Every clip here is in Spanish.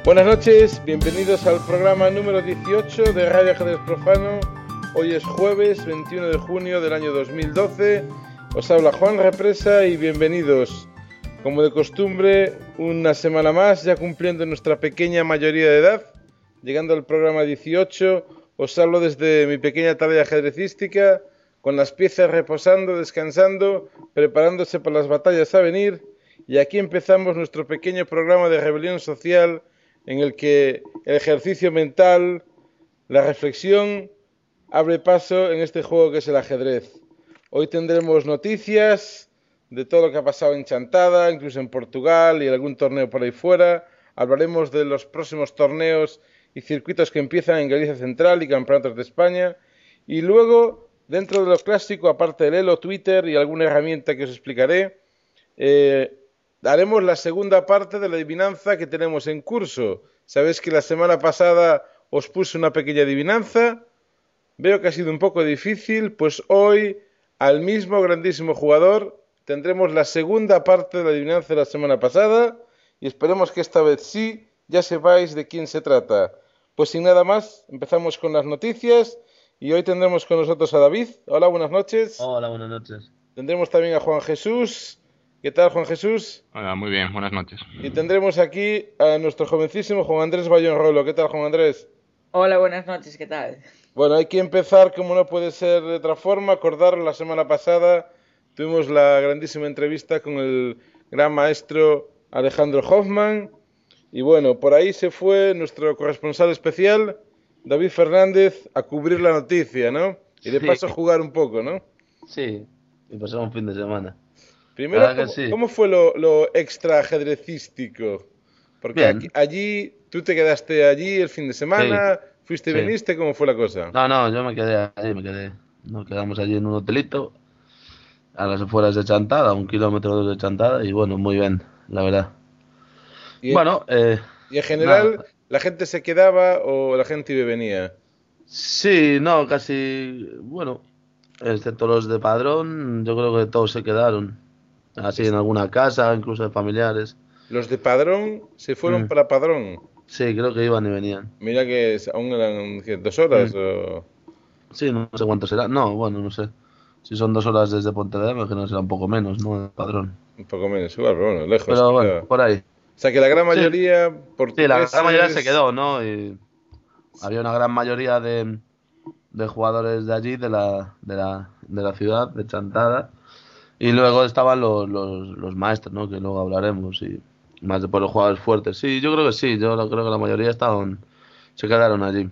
Buenas noches, bienvenidos al programa número 18 de Radio Ajedrez Profano. Hoy es jueves 21 de junio del año 2012. Os habla Juan Represa y bienvenidos. Como de costumbre, una semana más, ya cumpliendo nuestra pequeña mayoría de edad, llegando al programa 18, os hablo desde mi pequeña tarea ajedrecística, con las piezas reposando, descansando, preparándose para las batallas a venir, y aquí empezamos nuestro pequeño programa de rebelión social, en el que el ejercicio mental, la reflexión, abre paso en este juego que es el ajedrez. Hoy tendremos noticias de todo lo que ha pasado en Chantada, incluso en Portugal y algún torneo por ahí fuera. Hablaremos de los próximos torneos y circuitos que empiezan en Galicia Central y campeonatos de España. Y luego, dentro de lo clásico, aparte del Elo, Twitter y alguna herramienta que os explicaré, haremos la segunda parte de la adivinanza que tenemos en curso. Sabéis que la semana pasada os puse una pequeña adivinanza. Veo que ha sido un poco difícil, pues hoy, al mismo grandísimo jugador, tendremos la segunda parte de la adivinanza de la semana pasada y esperemos que esta vez sí, ya sepáis de quién se trata. Pues sin nada más, empezamos con las noticias y hoy tendremos con nosotros a David. Hola, buenas noches. Hola, buenas noches. Tendremos también a Juan Jesús. ¿Qué tal, Juan Jesús? Hola, muy bien, buenas noches. Y tendremos aquí a nuestro jovencísimo Juan Andrés Bayón Rolo. ¿Qué tal, Juan Andrés? Hola, buenas noches, ¿qué tal? Bueno, hay que empezar, como no puede ser de otra forma, acordaros, la semana pasada tuvimos la grandísima entrevista con el gran maestro Alejandro Hoffman. Y bueno, por ahí se fue nuestro corresponsal especial, David Fernández, a cubrir la noticia, ¿no? Y de paso jugar un poco, ¿no? Sí, y pasamos un fin de semana. Primero, Sí. ¿cómo fue lo extra ajedrecístico? Porque allí, tú te quedaste allí el fin de semana, fuiste y Sí. viniste, ¿cómo fue la cosa? No, yo me quedé allí, Nos quedamos allí en un hotelito, a las afueras de Chantada, 1 kilómetro de Chantada, y bueno, muy bien, la verdad. Y, Bueno, y en general, nada. ¿la gente se quedaba o la gente iba y venía? Sí, no, casi, bueno, excepto los de Padrón, yo creo que todos se quedaron. Así en alguna casa, incluso de familiares. Los de Padrón se fueron Mm, para Padrón. Sí, creo que iban y venían. Mira que aún eran 2 horas. Mm, Sí, no sé cuánto será. No, bueno, no sé. Si son 2 horas desde Pontevedra, me imagino que será un poco menos, ¿no? El Padrón. Un poco menos, igual, pero bueno, lejos. Pero bueno, Queda. por ahí. O sea que la gran Sí, mayoría sí, la gran mayoría se portugueses. quedó, ¿no? Y había una gran mayoría de jugadores de allí, de la ciudad, de Chantada. Y luego estaban los maestros, ¿no? Que luego hablaremos. Y más de por los jugadores fuertes. Sí, yo creo que sí. Creo que la mayoría se quedaron allí.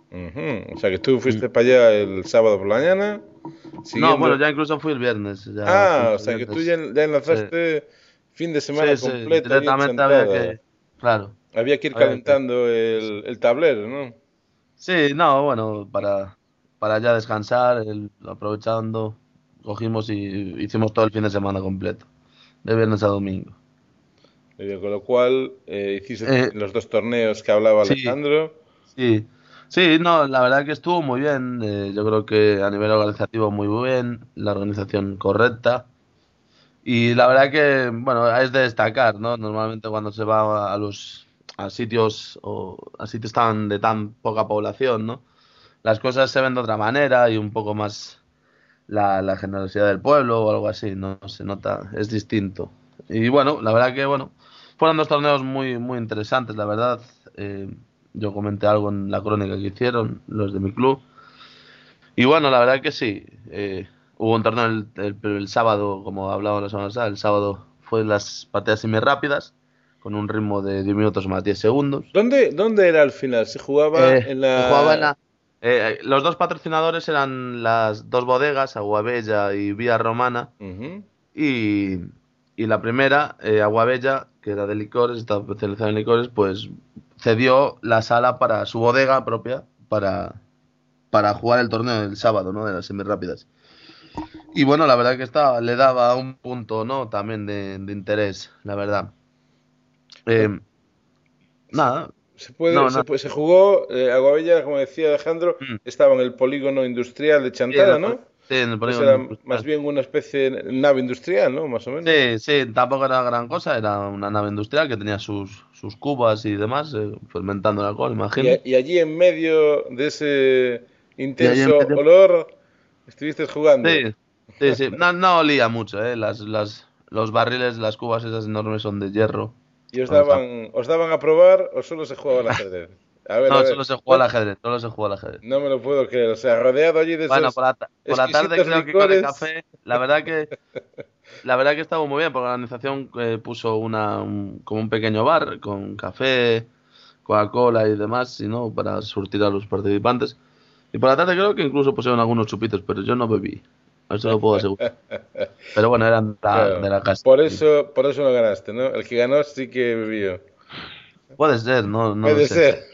O sea que tú fuiste para allá el sábado por la mañana, No, siguiendo. bueno, ya incluso fui el viernes. Ya fui O el sea que tú viernes. ya Sí, enlazaste fin de semana sí, completo allí en directamente había Chantada. que. Claro, Había que ir había que. calentando el tablero, ¿no? Sí, no, bueno, para ya descansar, aprovechando, cogimos y hicimos todo el fin de semana completo, de viernes a domingo. Con lo cual hiciste Eh, los 2 torneos que hablaba sí, Alejandro. sí, sí, no, la verdad que estuvo muy bien. Yo creo que a nivel organizativo muy bien, la organización correcta. Y la verdad que, bueno, es de destacar, ¿no? Normalmente cuando se va a sitios a sitios de tan poca población, ¿no? Las cosas se ven de otra manera y un poco más la generosidad del pueblo o algo así, ¿no? Se nota, es distinto. Y bueno, la verdad que, bueno, fueron 2 torneos muy, muy interesantes, la verdad. Eh, yo comenté algo en la crónica que hicieron los de mi club. Y bueno, la verdad que sí. Hubo un torneo el sábado, como hablábamos la semana pasada, el sábado fue las partidas semirápidas, con un ritmo de 10 minutos más 10 segundos. ¿Dónde era al final? ¿Se jugaba en Se jugaba la... los dos patrocinadores eran las dos bodegas, Aguabella y Vía Romana, Ujú. y, y la primera, Aguabella, que era de licores, estaba especializada en licores, pues cedió la sala para su bodega propia para jugar el torneo del sábado, ¿no? De las semirápidas. Y bueno, la verdad que le daba un punto, ¿no? También de interés, la verdad. Eh, nada, nada. Se jugó, Aguabella, como decía Alejandro, Mm. estaba en el polígono industrial de Sí, en Chantada, ¿no? Sí, en el Pues polígono era más industrial. bien una especie de nave industrial, ¿no? Más o menos. Sí, sí, tampoco era gran cosa, era una nave industrial que tenía sus cubas y demás, fermentando el alcohol, imagino. Y allí en medio de ese Y ahí en intenso medio, olor estuviste jugando. sí, sí, sí, no, no olía mucho, los barriles, las cubas esas enormes son de hierro. ¿Y os O sea, daban a probar o solo se jugaba al ajedrez? A no, ver, solo se juega al ajedrez, solo se juega al ajedrez. no me lo puedo creer. O sea, rodeado allí de Bueno, esos por la tarde exquisitos creo que con el licores. café, la verdad que estuvo muy bien, porque la organización puso como un pequeño bar con café, Coca-Cola y demás, y no, para surtir a los participantes. Y por la tarde creo que incluso pusieron algunos chupitos, pero yo no bebí, eso lo puedo asegurar. Pero bueno, eran de Claro. la casa. Por eso no ganaste, ¿no? El que ganó sí que bebió. Puede ser, no, no lo Puede sé. ser.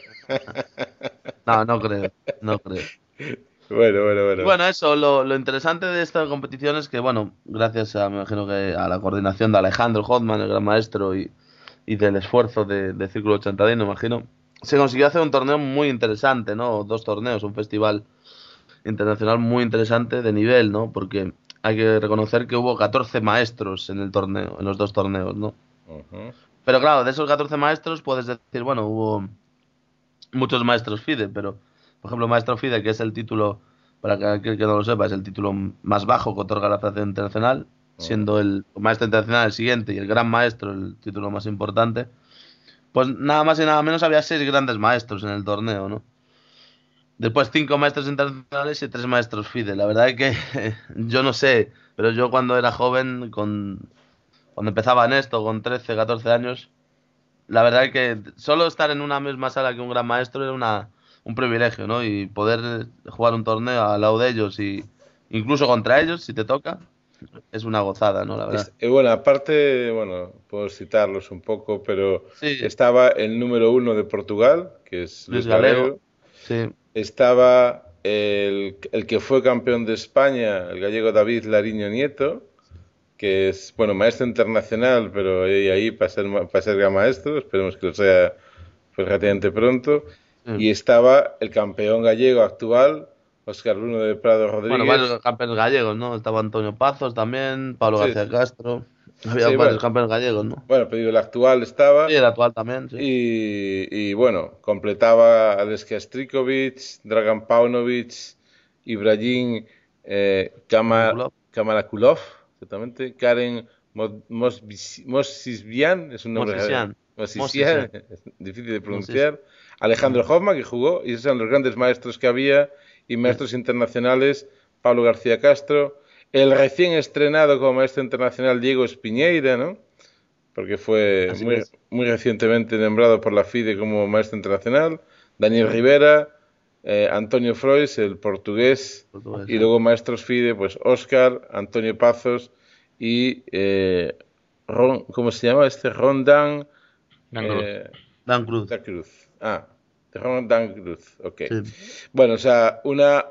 No, no creo, no creo. Bueno, bueno, Y bueno. bueno, eso, lo interesante de esta competición es que, bueno, gracias a, me imagino que a la coordinación de Alejandro Hotman, el gran maestro, y del esfuerzo de Círculo Ochentadino, me imagino, se consiguió hacer un torneo muy interesante, ¿no? Dos torneos, un festival internacional muy interesante de nivel, ¿no? Porque hay que reconocer que hubo 14 maestros en el torneo, en los dos torneos, ¿no? Ujú. Pero claro, de esos 14 maestros puedes decir, bueno, hubo muchos maestros FIDE, pero, por ejemplo, maestro FIDE, que es el título, para que aquel que no lo sepa, es el título más bajo que otorga la Federación Internacional, Ujú. siendo el maestro internacional el siguiente y el gran maestro el título más importante. Pues nada más y nada menos había 6 grandes maestros en el torneo, ¿no? Después 5 maestros internacionales y 3 maestros FIDE. La verdad es que yo no sé, pero yo cuando era joven, cuando empezaba en esto, con 13 14 años, la verdad es que solo estar en una misma sala que un gran maestro era un privilegio, ¿no? Y poder jugar un torneo al lado de ellos y incluso contra ellos, si te toca, es una gozada, ¿no? La verdad. Bueno, aparte, bueno, puedo citarlos un poco, pero Sí, estaba el número uno de Portugal, que es Luis Luis Galego, Galego. sí, Estaba el que fue campeón de España, el gallego David Lariño Nieto, que es, bueno, maestro internacional, pero ahí para ser gran maestro, esperemos que lo sea pues, relativamente pronto. sí. Y estaba el campeón gallego actual, Óscar Bruno de Prado Bueno, Rodríguez. varios campeones gallegos, ¿no? Estaba Antonio Pazos también, Pablo Sí, García Castro. Había sí, varios bueno, campeones gallegos, ¿no? bueno, pero digo, el actual Sí, estaba. el actual también, sí. Y bueno, completaba Aleska Strikovic, Dragan Paunovic, Ibrahim Nicolás, Kamalakulov, exactamente, Karen Mosisvian, es un nombre Mosisian, Mosisian, Mosisian, es difícil de Mosisian. pronunciar, Alejandro Hoffman, que jugó, y esos eran los grandes maestros que había, y Sí, maestros internacionales, Pablo García Castro, el recién estrenado como maestro internacional Diego Espiñeira, ¿no? Porque fue así es. muy recientemente nombrado por la FIDE como maestro internacional, Daniel Rivera, Antonio Frois, el portugués, Portugués, y sí. luego maestros FIDE, pues Óscar, Antonio Pazos y ¿cómo se llama este? Rondan Dan Cruz. Dan Cruz, da Cruz. Ah, Rondan Cruz, ok. sí. Bueno, o sea,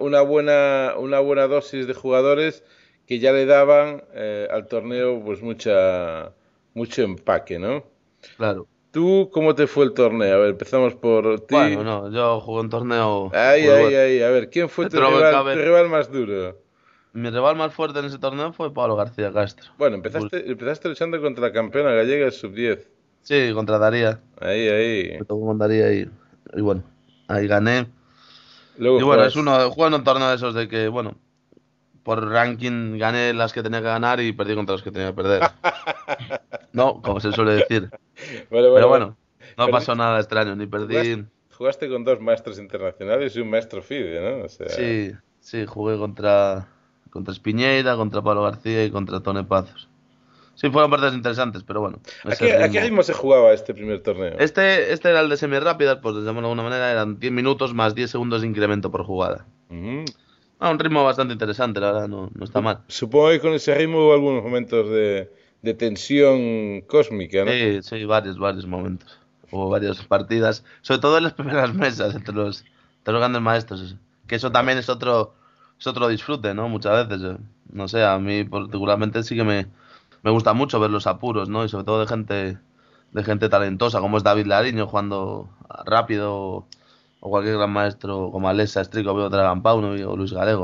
una buena dosis de jugadores que ya le daban al torneo pues mucho empaque, ¿no? Claro. ¿Tú cómo te fue el torneo? A ver, empezamos por Bueno, ti. no, yo jugué un torneo, Ay, pues ay, bueno, ay. A ver, ¿quién fue dentro de lo que tu cabe, rival más duro? mi rival más fuerte en ese torneo fue Pablo García Castro. Bueno, Pues, empezaste luchando contra la campeona gallega sub-10. sí, contra Daría. Ahí, Me ahí. tocó con Daría y bueno, ahí gané. Luego Y bueno, juegas. jugué en un torneo de esos de que, bueno, por ranking gané las que tenía que ganar y perdí contra los que tenía que perder. No, como se suele decir. Bueno, Pero bueno, bueno. bueno, no pasó Perdiste, nada extraño, ni jugaste, perdí. jugaste con dos maestros internacionales y un maestro FIDE, ¿no? O sea, Sí, sí, jugué contra Espiñeira, contra Pablo García y contra Tone Pazos. Sí, fueron partidas interesantes, pero bueno, ese a qué ritmo. ritmo se jugaba este primer torneo? Este era el de semirápidas, pues llamarlo de alguna manera, eran 10 minutos más 10 segundos de incremento por jugada. Ujú. Un ritmo bastante interesante, la verdad, no está mal. Supongo que con ese ritmo hubo algunos momentos de tensión cósmica, ¿no? Sí, sí, varios momentos. Hubo varias partidas, sobre todo en las primeras mesas entre los grandes maestros. Que eso también es otro disfrute, ¿no? Muchas veces. No sé, a mí particularmente sí que me gusta mucho ver los apuros, ¿no? Y sobre todo de gente talentosa, como es David Lariño jugando rápido, o cualquier gran maestro como Alessa, Strico, Dragan Pauno o Luis Galego, ¿no?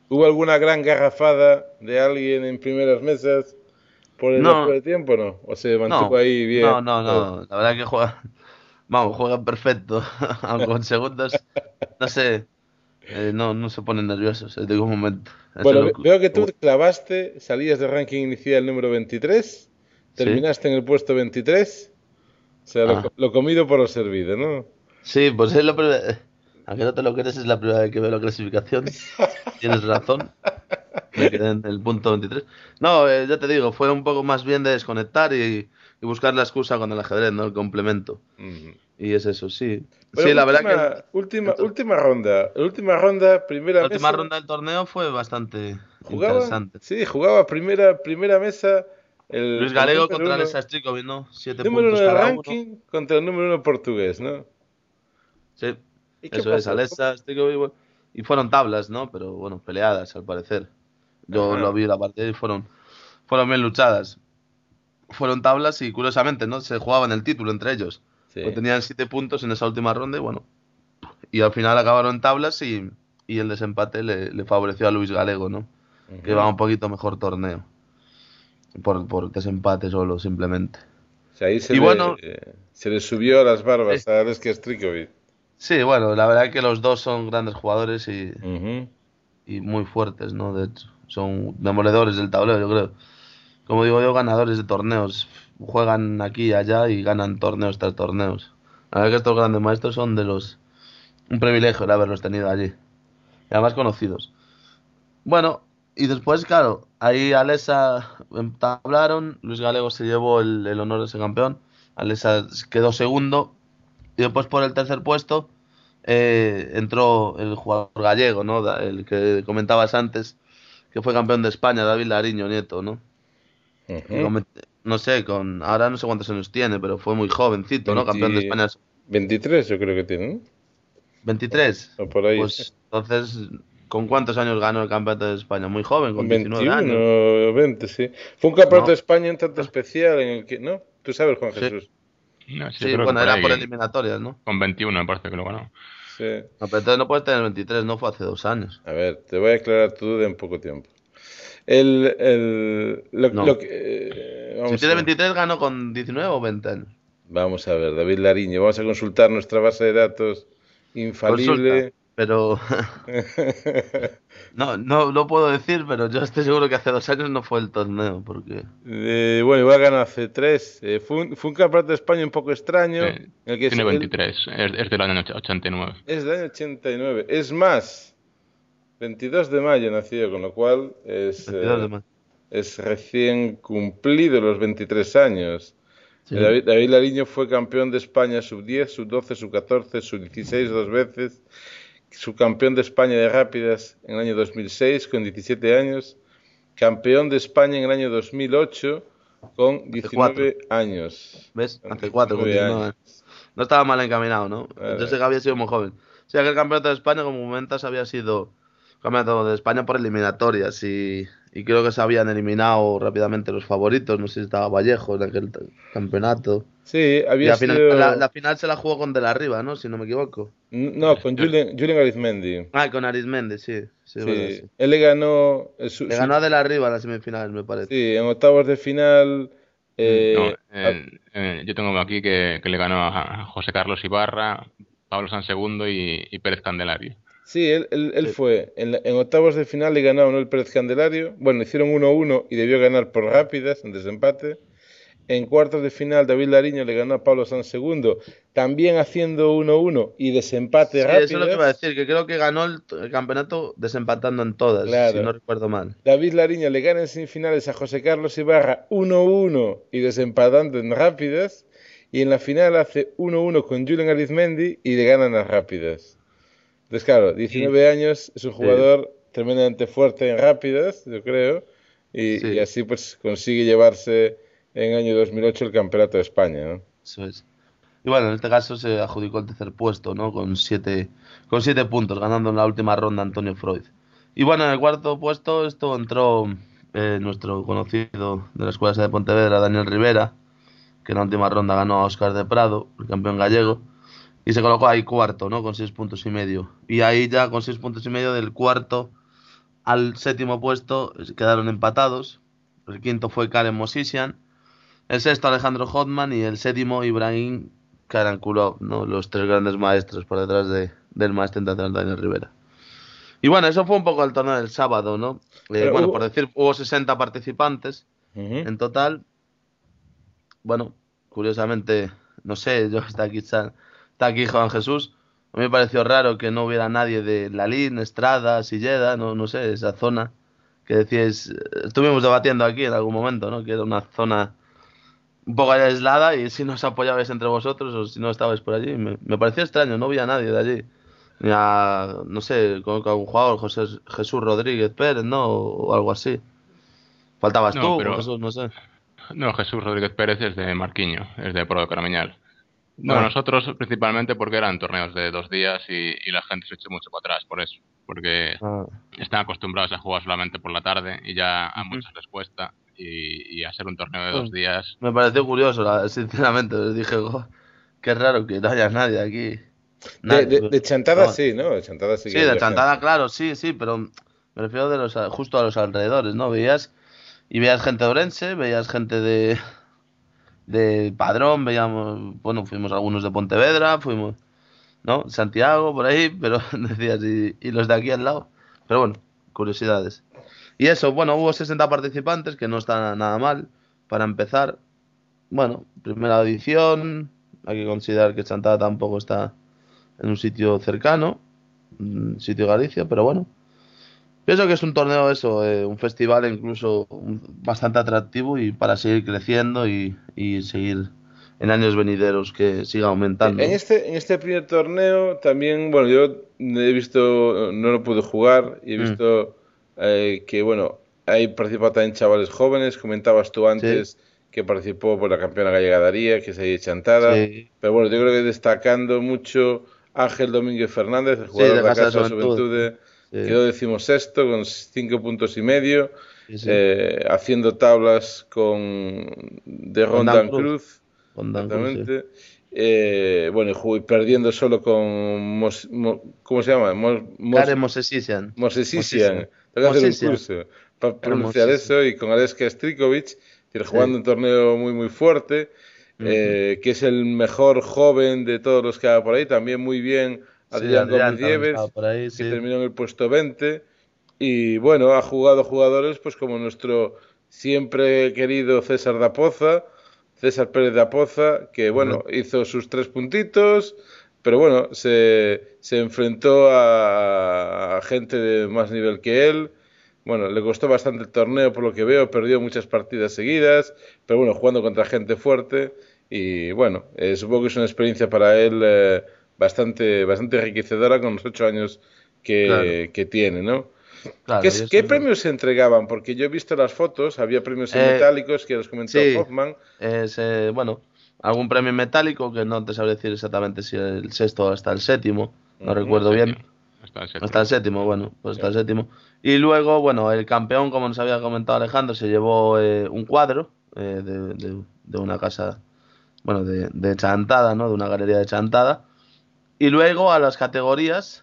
¿Hubo alguna gran garrafada de alguien en primeras mesas por el después No, de tiempo, no? ¿O se mantuvo no, ahí bien? no. La verdad que juegan perfecto. Aunque en segundos, no sé, no se ponen nerviosos en ningún momento. Eso es Bueno, lo veo que tú bueno. clavaste, salías del ranking inicial número 23, Sí. terminaste en el puesto 23, o sea, Ah, lo comido por lo servido, ¿no? sí, pues es lo primero. Aunque no te lo crees, es la primera vez que veo la clasificación. Tienes razón. Me quedé en el punto 23. No, ya te digo, fue un poco más bien de desconectar y buscar la excusa con el ajedrez, ¿no? El complemento. Ujú. Y es eso, sí. Bueno, Sí, la verdad que última ronda, primera la última mesa. ronda del torneo fue bastante ¿Jugaba? interesante. Sí, jugaba primera mesa Luis el Galego contra Alessa Strikovic, ¿no? Siete número uno puntos del cada uno. ranking contra el número uno portugués, ¿no? Sí, ¿Y qué eso es, pasó? Alessa Strikovic. Y fueron tablas, ¿no? Pero bueno, peleadas al parecer. Yo lo Ajá, vi la partida y fueron bien luchadas. Fueron tablas y curiosamente, ¿no? Se jugaban el título entre ellos. Pues sí. tenían 7 puntos en esa última ronda y bueno. Y al final acabaron en tablas y el desempate le favoreció a Luis Galego, ¿no? Que va Ujú. un poquito mejor torneo. Por desempate solo, simplemente. O sea, ahí Y bueno, se le subió a las sí, barbas a Aleska Strikovic. sí, bueno, la verdad es que los dos son grandes jugadores Ujú. y muy fuertes, ¿no? De hecho, son demoledores del tablero, yo creo. Como digo yo, ganadores de torneos. Juegan aquí y allá y ganan torneos tras torneos. La verdad que estos grandes maestros son de los... Un privilegio el haberlos tenido allí. Y además conocidos. Bueno, y después, claro, ahí Alesa entablaron, Luis Galego se llevó el honor de ser campeón, Alesa quedó segundo, y después por el tercer puesto entró el jugador gallego, ¿no? El que comentabas antes, que fue campeón de España, David Lariño Nieto, ¿no? Ujú. No sé, ahora no sé cuántos años tiene, pero fue muy jovencito, ¿no? Campeón de 20 España 23 yo creo que tiene, ¿no? 23. O por ahí, sí. Pues entonces, ¿con cuántos años ganó el campeonato de España? Muy joven, Con con 19 años. 21 o 20, sí. Fue un campeonato de No. España un tanto especial en el que, ¿no? Tú sabes, Juan Sí, Jesús. No, sí, yo sí, creo que bueno, por era ahí, por eliminatorias, ¿no? con 21 me parece que lo ganó. Sí. No, pero entonces no puedes tener 23, no fue hace 2 años. A ver, te voy a aclarar tu duda en poco tiempo. Lo No. que, Si vamos a tiene ver. 23, ganó con 19 o 20 años. Vamos a ver, David Lariño. Vamos a consultar nuestra base de datos Consulta, infalible. pero no puedo decir, pero yo estoy seguro que hace 2 años no fue el torneo, porque Bueno, igual ganó hace tres. Fue un campeonato de España un poco Sí, extraño, en el que tiene él 23, es del año 89. es del año 89. Es más, 22 de mayo nació, con lo cual 22 de mayo. es recién cumplido los 23 años. Sí, David Lariño fue campeón de España sub-10, sub-12, sub-14, sub-16 dos veces, subcampeón de España de rápidas en el año 2006 con 17 años, campeón de España en el año 2008 con hace 4. 19 años. ¿Ves? Con Hace 4 con 19 19. años. No estaba mal encaminado, ¿no? Yo sé Vale. que había sido muy joven. O sea, que el campeonato de España, como comentas, había sido campeonato de España por eliminatorias y creo que se habían eliminado rápidamente los favoritos. No sé si estaba Vallejo en aquel campeonato. Sí, Y había al final, sido... la final se la jugó con De la Riva, ¿no? Si no me equivoco. No, con Julen Arizmendi. Ah, con Arizmendi, sí. Sí, es verdad, Sí, sí. él le ganó Le ganó a De la Riva en las semifinales, me parece. sí, en octavos de final. Mm. No, A- yo tengo aquí que le ganó a José Carlos Ibarra, Pablo San Segundo y Pérez Candelario. sí, él Sí. fue. En octavos de final le ganó a Manuel Pérez Candelario. Bueno, hicieron 1-1 y debió ganar por rápidas, en desempate. En cuartos de final, David Lariño le ganó a Pablo San Segundo, también haciendo 1-1 y desempate Sí, eso es lo que iba a rápidas. decir, que creo que ganó el campeonato desempatando en todas, si no Claro. recuerdo mal. David Lariño le gana en semifinales a José Carlos Ibarra 1-1 y desempatando en rápidas. Y en la final hace 1-1 con Julen Arizmendi y le ganan las rápidas. Entonces, claro, Y 19 años, es un sí, jugador tremendamente fuerte en rápidas, yo creo. Y sí, así pues consigue llevarse en el año 2008 el Campeonato de España, ¿no? eso es. Y bueno, en este caso se adjudicó el tercer puesto, ¿no? Con siete puntos, ganando en la última ronda Antonio Freud. Y bueno, en el cuarto puesto esto entró nuestro conocido de la Escuela de Pontevedra, Daniel Rivera, que en la última ronda ganó a Óscar de Prado, el campeón gallego, y se colocó ahí cuarto, ¿no? Con 6 puntos y medio. Y ahí ya con 6 puntos y medio del cuarto al séptimo puesto quedaron empatados. El quinto fue Karen Mosisian, el sexto Alejandro Hotman y el séptimo Ibrahim Karankulov, ¿no? Los tres grandes maestros por detrás del maestro internacional Daniel Rivera. Y bueno, eso fue un poco el torneo del sábado, ¿no? Bueno, por decir, hubo 60 participantes en total. Bueno, curiosamente, no sé, está aquí Juan Jesús. A mí me pareció raro que no hubiera nadie de Lalín, Estrada, Silleda, no sé, esa zona que decíais, estuvimos debatiendo aquí en algún momento, ¿no? Que era una zona un poco aislada y si no os apoyabais entre vosotros o si no estabais por allí. Me pareció extraño, no había nadie de allí. Ni a, no sé, con un jugador, Jesús Rodríguez Pérez, ¿no? O algo así. Faltabas No, tú, pero Jesús, no sé. no, Jesús Rodríguez Pérez es de Marquiño, es de Pro de Caramiñal. No, nosotros principalmente porque eran torneos de 2 días y la gente se echó mucho para atrás por eso. Porque están acostumbrados a jugar solamente por la tarde y ya a muchos les cuesta. Y hacer un torneo de 2 días. Me pareció curioso, sinceramente. Les dije, qué raro que no haya nadie aquí. De Chantada sí, ¿no? De Chantada sí. Sí, de Chantada, gente. Claro, sí, pero me refiero justo a los alrededores, ¿no? Veías gente de Orense, veías gente de Padrón, fuimos algunos de Pontevedra, fuimos, ¿no? Santiago, por ahí, pero decías, y los de aquí al lado. Pero bueno, curiosidades. Y eso, bueno, hubo 60 participantes, que no está nada mal para empezar. Bueno, primera edición, hay que considerar que Chantada tampoco está en un sitio cercano, un sitio Galicia, pero bueno. Pienso que es un torneo un festival incluso bastante atractivo y para seguir creciendo y seguir en años venideros que siga aumentando. En este primer torneo también, bueno, yo he visto, no lo pude jugar y he visto que, bueno, hay participado también chavales jóvenes, comentabas tú antes que participó por la campeona gallega Daría, que es ahí Chantada, pero bueno, yo creo que destacando mucho Ángel Domínguez Fernández, el jugador de la Casa de Juventud. Quedó 16º con 5,5 puntos, haciendo tablas de Rondan Cruz. Exactamente. Bueno, y perdiendo solo con ¿cómo se llama? Karen Mosesian. Tengo que hacer un curso para pronunciar eso, y con Aleska Strikovic, jugando un torneo muy muy fuerte, que es el mejor joven de todos los que va por ahí, también muy bien. Adrián Gómez Dieves, que terminó en el puesto 20. Y bueno, ha jugado jugadores pues como nuestro siempre querido César Pérez da Poza, que bueno, hizo sus 3 puntitos, pero bueno, se enfrentó a gente de más nivel que él. Bueno, le costó bastante el torneo por lo que veo, perdió muchas partidas seguidas, pero bueno, jugando contra gente fuerte. Y bueno, supongo que es una experiencia para él bastante enriquecedora con los 8 años que tiene, ¿no? Claro, ¿Qué premios se entregaban? Porque yo he visto las fotos, había premios en metálicos que los comentó Hoffman. Bueno, algún premio en metálico que no te sabré decir exactamente si el sexto o hasta el séptimo, no recuerdo bien. Hasta el séptimo, bueno, pues hasta el séptimo. Y luego, bueno, el campeón, como nos había comentado Alejandro, se llevó un cuadro de una casa, bueno, de Chantada, ¿no? De una galería de Chantada. Y luego a las categorías,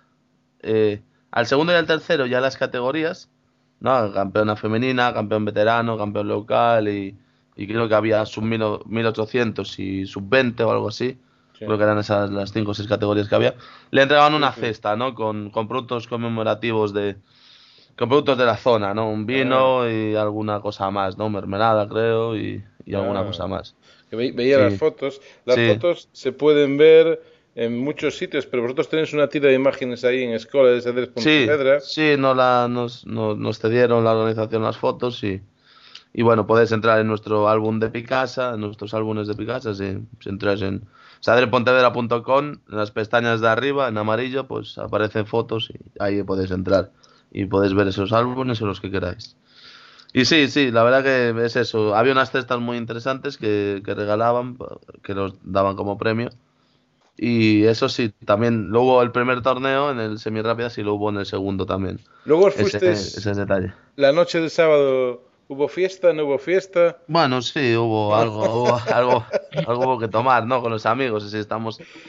al segundo y al tercero ya las categorías, ¿no? Campeona femenina, campeón veterano, campeón local y creo que había sub 1800 y sub 20 o algo así. Creo que eran esas las 5 o 6 categorías que había. Le entregaban una cesta, ¿no? Con productos conmemorativos con productos de la zona, ¿no? Un vino y alguna cosa más, ¿no? Mermelada, creo, y alguna cosa más. Que veía las fotos. Las fotos se pueden ver en muchos sitios, pero vosotros tenéis una tira de imágenes ahí en Escola de Cedres Pontevedra. Sí, nos cedieron la organización las fotos y bueno, podéis entrar en nuestro álbum de Picasa, en nuestros álbumes de Picasa, si entráis en sadrepontevedra.com, en las pestañas de arriba, en amarillo, pues aparecen fotos y ahí podéis entrar y podéis ver esos álbumes o los que queráis. Y sí, la verdad que es eso. Había unas cestas muy interesantes que regalaban, que los daban como premio. Y eso sí, también lo hubo el primer torneo en el semirápidas y lo hubo en el segundo también. Luego fuisteis ese detalle. La noche del sábado, ¿hubo fiesta? ¿No hubo fiesta? Bueno, sí, hubo algo hubo que tomar, ¿no? Con los amigos, así estamos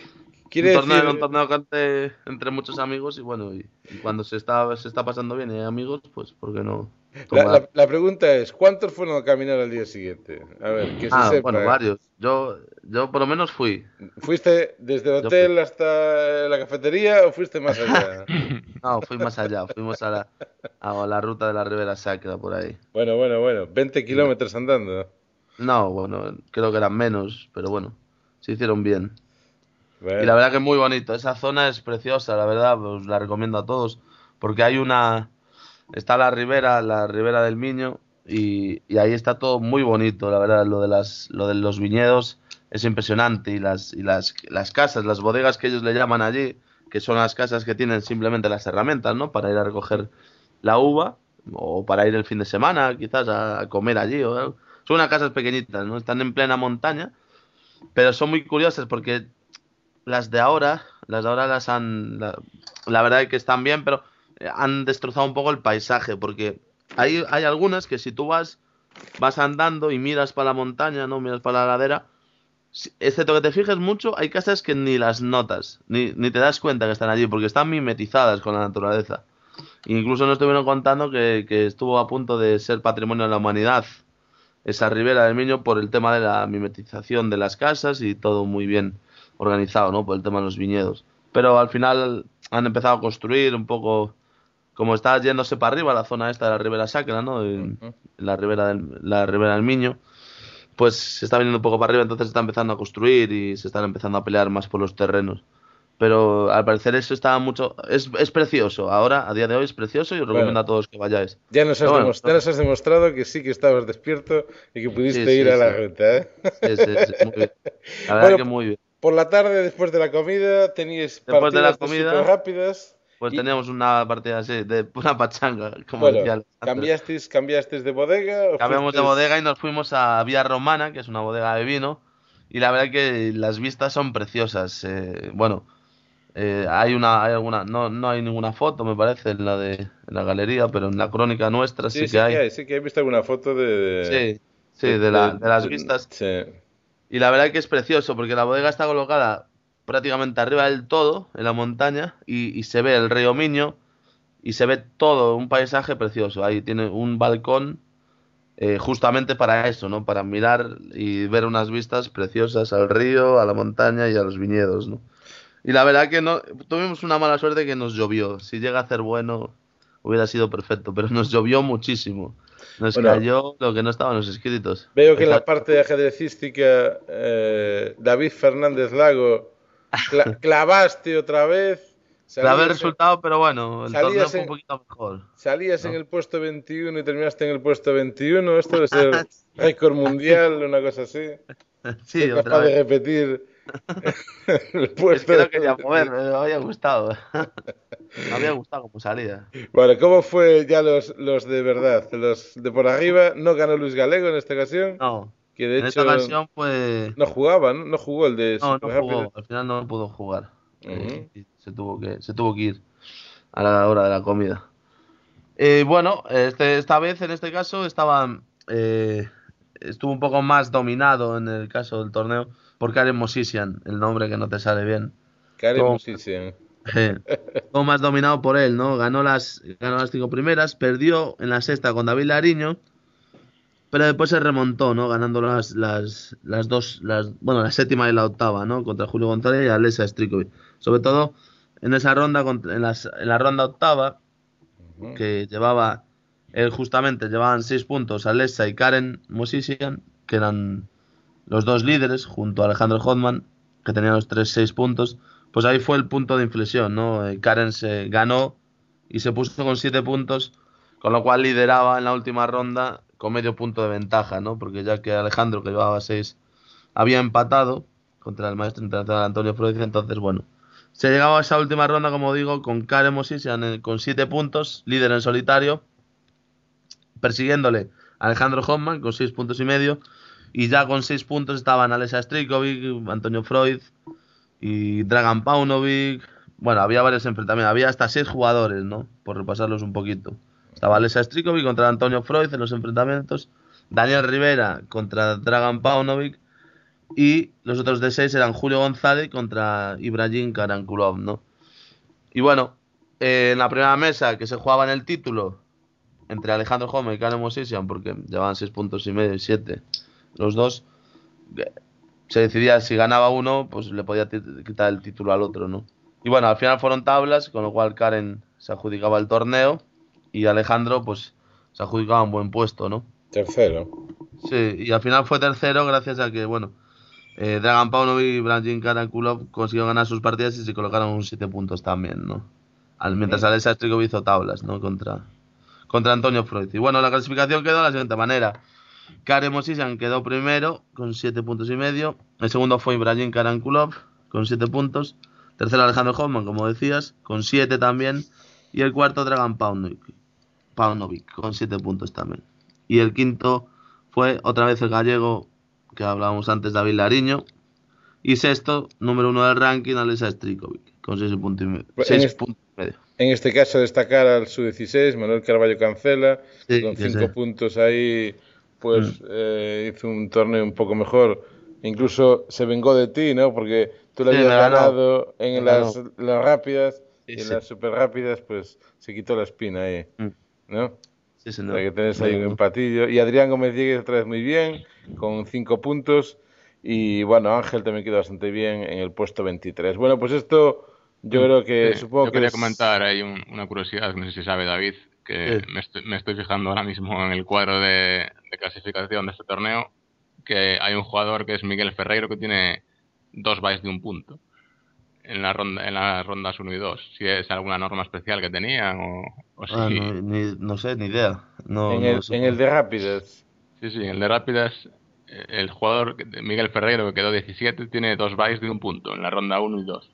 Quiere decir... Un torneo entre muchos amigos y bueno, y cuando se está pasando bien y hay amigos, pues ¿por qué no tomar? La pregunta es, ¿cuántos fueron a caminar al día siguiente? A ver, que se Bueno, sepa. varios. Yo por lo menos fui. ¿Fuiste desde el Yo fui. hotel hasta la cafetería o fuiste más allá? No, fui más allá, fuimos a la ruta de la Ribera Sacra por ahí. Bueno, 20 kilómetros andando. No, bueno, creo que eran menos, pero bueno, se hicieron bien. Y la Bueno, verdad que es muy bonito, esa zona es preciosa, la verdad, os la recomiendo a todos, porque está la ribera del Miño, y ahí está todo muy bonito, la verdad, lo de los viñedos es impresionante, y las casas, las bodegas que ellos le llaman allí, que son las casas que tienen simplemente las herramientas, ¿no? Para ir a recoger la uva, o para ir el fin de semana, quizás a comer allí, o algo. Son unas casas pequeñitas, ¿no? Están en plena montaña, pero son muy curiosas porque las de ahora la verdad es que están bien, pero han destrozado un poco el paisaje, porque hay algunas que si tú vas andando y miras para la montaña, ¿no? Miras para la ladera, excepto que te fijes mucho, hay casas que ni las notas, ni te das cuenta que están allí, porque están mimetizadas con la naturaleza. Incluso nos estuvieron contando que estuvo a punto de ser patrimonio de la humanidad esa ribera del Miño por el tema de la mimetización de las casas y todo muy bien organizado, ¿no? Por el tema de los viñedos. Pero al final han empezado a construir un poco, como está yéndose para arriba la zona esta de la Ribera Sacra, ¿no? ujú. La Ribera del Miño, pues se está viniendo un poco para arriba, entonces se está empezando a construir y se están empezando a pelear más por los terrenos. Pero al parecer eso está mucho... Es precioso. Ahora, a día de hoy, es precioso y os Bueno, recomiendo a todos que vayáis. ya nos Pero bueno, ya nos has demostrado que sí que estabas despierto y que sí, pudiste ir sí, a la sí. ruta, ¿eh? Sí, sí, sí, muy bien. La verdad Bueno, que muy bien. por la tarde, después de la comida, teníais Después de la partidas de súper comida, rápidas pues y, teníamos una partida así, de pura pachanga, como bueno, decía Alejandro. cambiasteis de bodega o Cambiamos de fuisteis... bodega y nos fuimos a Vía Romana, que es una bodega de vino, y la verdad que las vistas son preciosas. Bueno, hay alguna, no hay ninguna foto, me parece, en la galería, pero en la crónica nuestra Sí, sí que hay. sí que he visto alguna foto Sí, sí, de las vistas. sí. Y la verdad que es precioso, porque la bodega está colocada prácticamente arriba del todo, en la montaña, y se ve el río Miño, y se ve todo, un paisaje precioso. Ahí tiene un balcón justamente para eso, ¿no? Para mirar y ver unas vistas preciosas al río, a la montaña y a los viñedos, ¿no? Y la verdad que no, tuvimos una mala suerte que nos llovió. Si llega a hacer bueno, hubiera sido perfecto, pero nos llovió muchísimo. Nos Bueno, cayó lo que no estaba en los escritos. veo que en Esa- la parte de ajedrecística David Fernández Lago clavaste otra vez, Clave el salías en, resultado, pero bueno, el torneo salías fue un en, poquito mejor, salías en ¿no? el puesto 21 y terminaste en el puesto 21. Esto debe ser récord mundial, una cosa así. Sí, Ser otra capaz vez. de repetir el Es puesto que de no quería mover, me había gustado. Me había gustado como salía. Bueno, ¿cómo fue ya los de verdad? Los de por arriba, no ganó Luis Galego en esta ocasión, No, que de en esta hecho ocasión fue... no jugaba, ¿no? No jugó el de No, Super no Rápido. jugó, al final no pudo jugar. Ujú. Y se tuvo que ir a la hora de la comida. Bueno, esta vez, en este caso, estuvo un poco más dominado en el caso del torneo por Karen Mosisian, el nombre que no te sale bien. Karen Todo, Musician. todo más dominado por él, ¿no? Ganó las cinco primeras, perdió en la sexta con David Lariño, pero después se remontó, ¿no? Ganando las dos, bueno, la séptima y la octava, ¿no? Contra Julio González y Alessa Strikovic. Sobre todo en esa ronda, en la ronda octava, Ujú. que él justamente llevaban 6 puntos Alessa y Karen Mosisian, que eran los dos líderes, junto a Alejandro Hodman, que tenía los 6 puntos. Pues ahí fue el punto de inflexión, ¿no? Karen se ganó y se puso con 7 puntos, con lo cual lideraba en la última ronda con medio punto de ventaja, ¿no? Porque ya que Alejandro, que llevaba 6, había empatado contra el maestro internacional Antonio Freud, entonces, bueno, se llegaba a esa última ronda, como digo, con Karen Mosisian con 7 puntos, líder en solitario, persiguiéndole Alejandro Hoffman con 6 puntos y medio, y ya con 6 puntos estaban Alessa Strikovic, Antonio Freud y Dragan Paunovic. Bueno, había varios enfrentamientos, había hasta 6 jugadores, ¿no? Por repasarlos un poquito. Estaba Alessa Strikovic contra Antonio Freud en los enfrentamientos, Daniel Rivera contra Dragan Paunovic Y los otros de 6 eran Julio González contra Ibrahim Karankulov, ¿no? Y bueno, en la primera mesa que se jugaba en el título entre Alejandro Jome y Karen Mosisian, porque llevaban 6 puntos y medio y 7 los dos, se decidía si ganaba uno, pues le podía quitar el título al otro, ¿no? Y bueno, al final fueron tablas, con lo cual Karen se adjudicaba el torneo y Alejandro, pues, se adjudicaba un buen puesto, ¿no? Tercero. Sí, y al final fue tercero gracias a que, bueno, Dragan Paunovic y Branjin Karankulov consiguieron ganar sus partidas y se colocaron unos 7 puntos también, ¿no? Mientras Alexia Strikov hizo tablas, ¿no? Contra Antonio Freud. Y bueno, la clasificación quedó de la siguiente manera. Karen Mosisian quedó primero con 7 puntos y medio. El segundo fue Ibrahim Karankulov con 7 puntos. Tercero Alejandro Hoffman, como decías, con 7 también. Y el cuarto Dragan Paunovic con 7 puntos también. Y el quinto fue otra vez el gallego que hablábamos antes, David Lariño. Y sexto, número 1 del ranking, Alexia Strikovic, con 6 puntos y medio. En este caso destacar al Sub-16, Manuel Carballo Cancela, sí, con 5 puntos ahí, pues hizo un torneo un poco mejor. Incluso se vengó de ti, ¿no? Porque tú le habías ganado en las rápidas y en las super rápidas, pues se quitó la espina ahí, ¿no? Sí, señor. O sea que tenés ahí un empatillo. Y Adrián Gómez Dieguez otra vez muy bien, con 5 puntos. Y bueno, Ángel también quedó bastante bien en el puesto 23. Bueno, pues esto yo creo que supongo yo que quería comentar ahí una curiosidad, no sé si sabe David, que me estoy fijando ahora mismo en el cuadro de clasificación de este torneo, que hay un jugador que es Miguel Ferreiro que tiene 2 byes de un punto en las rondas 1 y 2. Si es alguna norma especial que tenían o si... no sé, ni idea. En el de rápidas. Sí, en el de rápidas, el jugador Miguel Ferreiro, que quedó 17, tiene 2 byes de un punto en la ronda 1 y 2.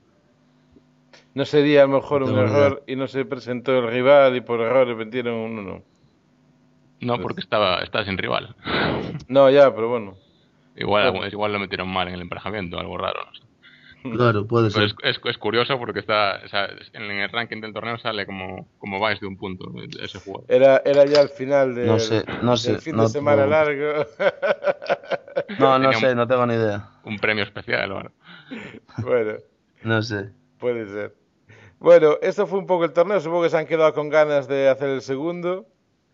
¿No sería a lo mejor un error y no se presentó el rival y por error le metieron un 1? No, porque está sin rival. No, ya, pero bueno. Igual lo metieron mal en el emparejamiento, algo raro, no sé. Claro, puede ser. Es curioso porque en el ranking del torneo sale como byes de un punto ese jugador. Era ya el final del fin de semana largo. No sé, no tengo ni idea. Un premio especial, Bueno. No sé. Puede ser. Bueno, esto fue un poco el torneo. Supongo que se han quedado con ganas de hacer el segundo.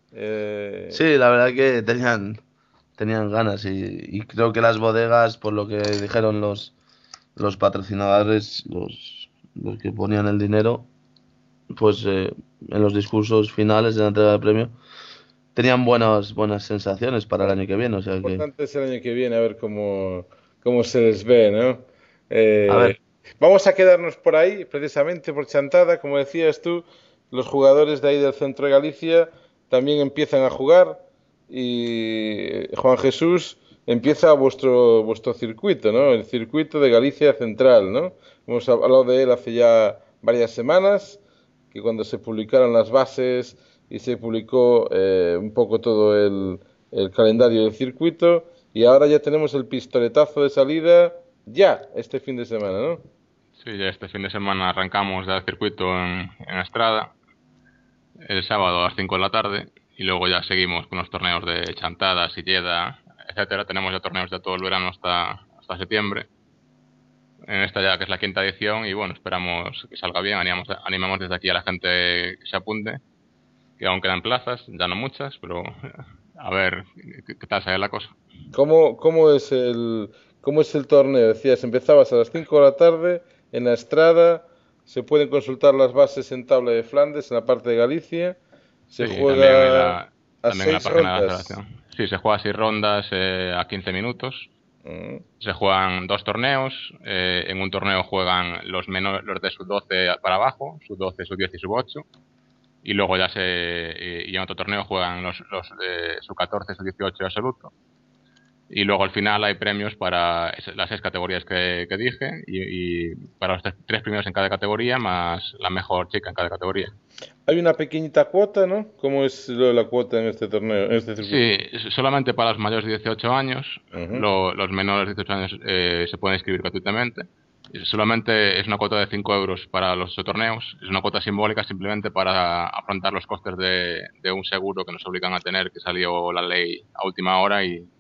Sí, la verdad que tenían ganas y creo que las bodegas, por lo que dijeron los patrocinadores, los que ponían el dinero, pues en los discursos finales de la entrega del premio, tenían buenas sensaciones para el año que viene. O sea, lo importante es el año que viene, a ver cómo se les ve, ¿no? A ver. Vamos a quedarnos por ahí, precisamente por Chantada, como decías tú, los jugadores de ahí del centro de Galicia también empiezan a jugar y Juan Jesús empieza vuestro circuito, ¿no? El circuito de Galicia Central, ¿no? Hemos hablado de él hace ya varias semanas, que cuando se publicaron las bases y se publicó un poco todo el calendario del circuito y ahora ya tenemos el pistoletazo de salida ya este fin de semana, ¿no? Sí, ya este fin de semana arrancamos ya el circuito en Estrada, el sábado a las 5 de la tarde, y luego ya seguimos con los torneos de Chantada, Silleda, etcétera. Tenemos ya torneos de todo el verano hasta septiembre, en esta ya que es la 5ª edición, y bueno, esperamos que salga bien. Animamos desde aquí a la gente que se apunte, que aún quedan plazas, ya no muchas, pero a ver qué tal sale la cosa. ¿Cómo es el torneo? Decías, empezabas a las 5 de la tarde en la Estrada, se pueden consultar las bases en Tabla de Flandes, en la parte de Galicia, se juega también en la página de la federación. Sí, se juega a 6 rondas a 15 minutos. Se juegan 2 torneos. En un torneo juegan los de sub-12 para abajo, sub-12, sub-10 y sub-8. Y luego y en otro torneo juegan los sub-14, sub-18 y absoluto. Y luego al final hay premios para las 6 categorías que dije y para los 3 primeros en cada categoría más la mejor chica en cada categoría. Hay una pequeñita cuota, ¿no? ¿Cómo es la cuota en este torneo, en este circuito? Sí, solamente para los mayores de 18 años. Los menores de 18 años se pueden inscribir gratuitamente. Solamente es una cuota de 5 euros para los torneos. Es una cuota simbólica simplemente para afrontar los costes de un seguro que nos obligan a tener, que salió la ley a última hora y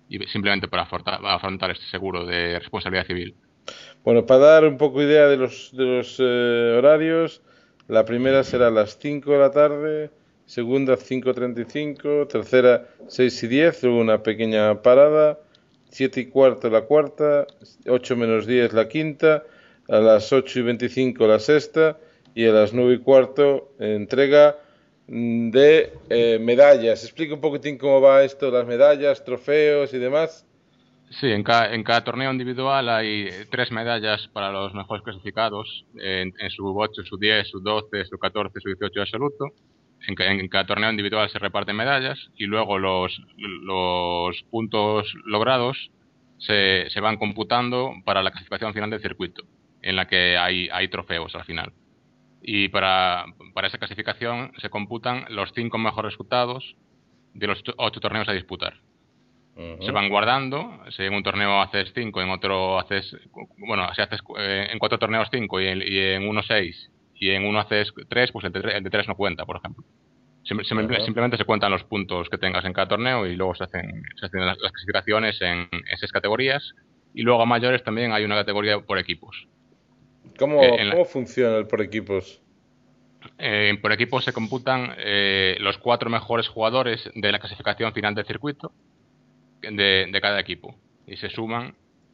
y simplemente para afrontar este seguro de responsabilidad civil. Bueno, para dar un poco idea de los horarios, la primera será a las 5 de la tarde, segunda 5:35, tercera 6:10, luego una pequeña parada, 7:15 la cuarta, 8:10 la quinta, a las 8:25 la sexta y a las 9:15 entrega de medallas. Explica un poquitín cómo va esto, las medallas, trofeos y demás. Sí, en cada torneo individual hay 3 medallas para los mejores clasificados en su 8, su 10, su 12, su 14, su 18 absoluto. En cada torneo individual se reparten medallas y luego los puntos logrados se van computando para la clasificación final del circuito, en la que hay trofeos al final. Y para esa clasificación se computan los 5 mejores resultados de los 8 torneos a disputar. Se van guardando, si en un torneo haces 5, en otro haces, bueno, si haces en 4 torneos 5 y en uno 6 y en uno haces 3, pues el de 3 no cuenta, por ejemplo. Simplemente se cuentan los puntos que tengas en cada torneo y luego se hacen las clasificaciones en 6 categorías y luego a mayores también hay una categoría por equipos. ¿Cómo funciona el por equipos? Por equipos se computan los 4 mejores jugadores de la clasificación final del circuito de cada equipo y se suman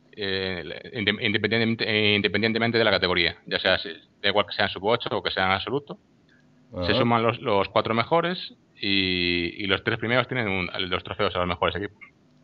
independientemente de la categoría, ya sea da igual que sean sub 8 o que sean absoluto. Ajá. Se suman los 4 mejores y los 3 primeros tienen los trofeos a los mejores equipos.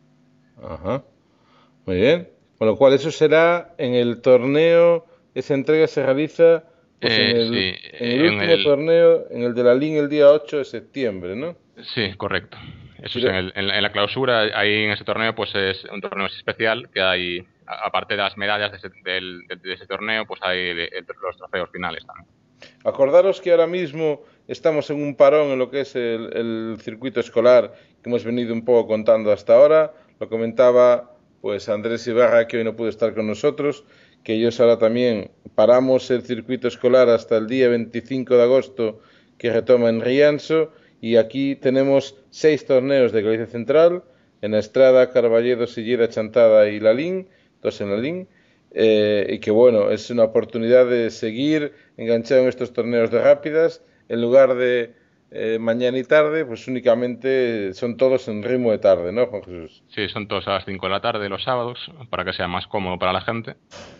Ajá, muy bien. Con lo cual eso será en el torneo, esa entrega se realiza pues en el último torneo, en el de la LIN el día 8 de septiembre, ¿no? Sí, correcto. Eso es en la clausura, ahí en ese torneo, pues es un torneo especial que hay, aparte de las medallas de ese torneo, pues hay los trofeos finales también. Acordaros que ahora mismo estamos en un parón en lo que es el circuito escolar que hemos venido un poco contando hasta ahora. Lo comentaba pues Andrés Ibarra, que hoy no pudo estar con nosotros, que ellos ahora también paramos el circuito escolar hasta el día 25 de agosto que retoma en Rianso. Y aquí tenemos 6 torneos de Galicia Central, en Estrada, Carballedo, Sillera, Chantada y Lalín, 2 en Lalín, y que bueno, es una oportunidad de seguir enganchado en estos torneos de rápidas, en lugar de mañana y tarde, pues únicamente son todos en ritmo de tarde, ¿no, Juan Jesús? Sí, son todos a las 5 de la tarde los sábados, para que sea más cómodo para la gente,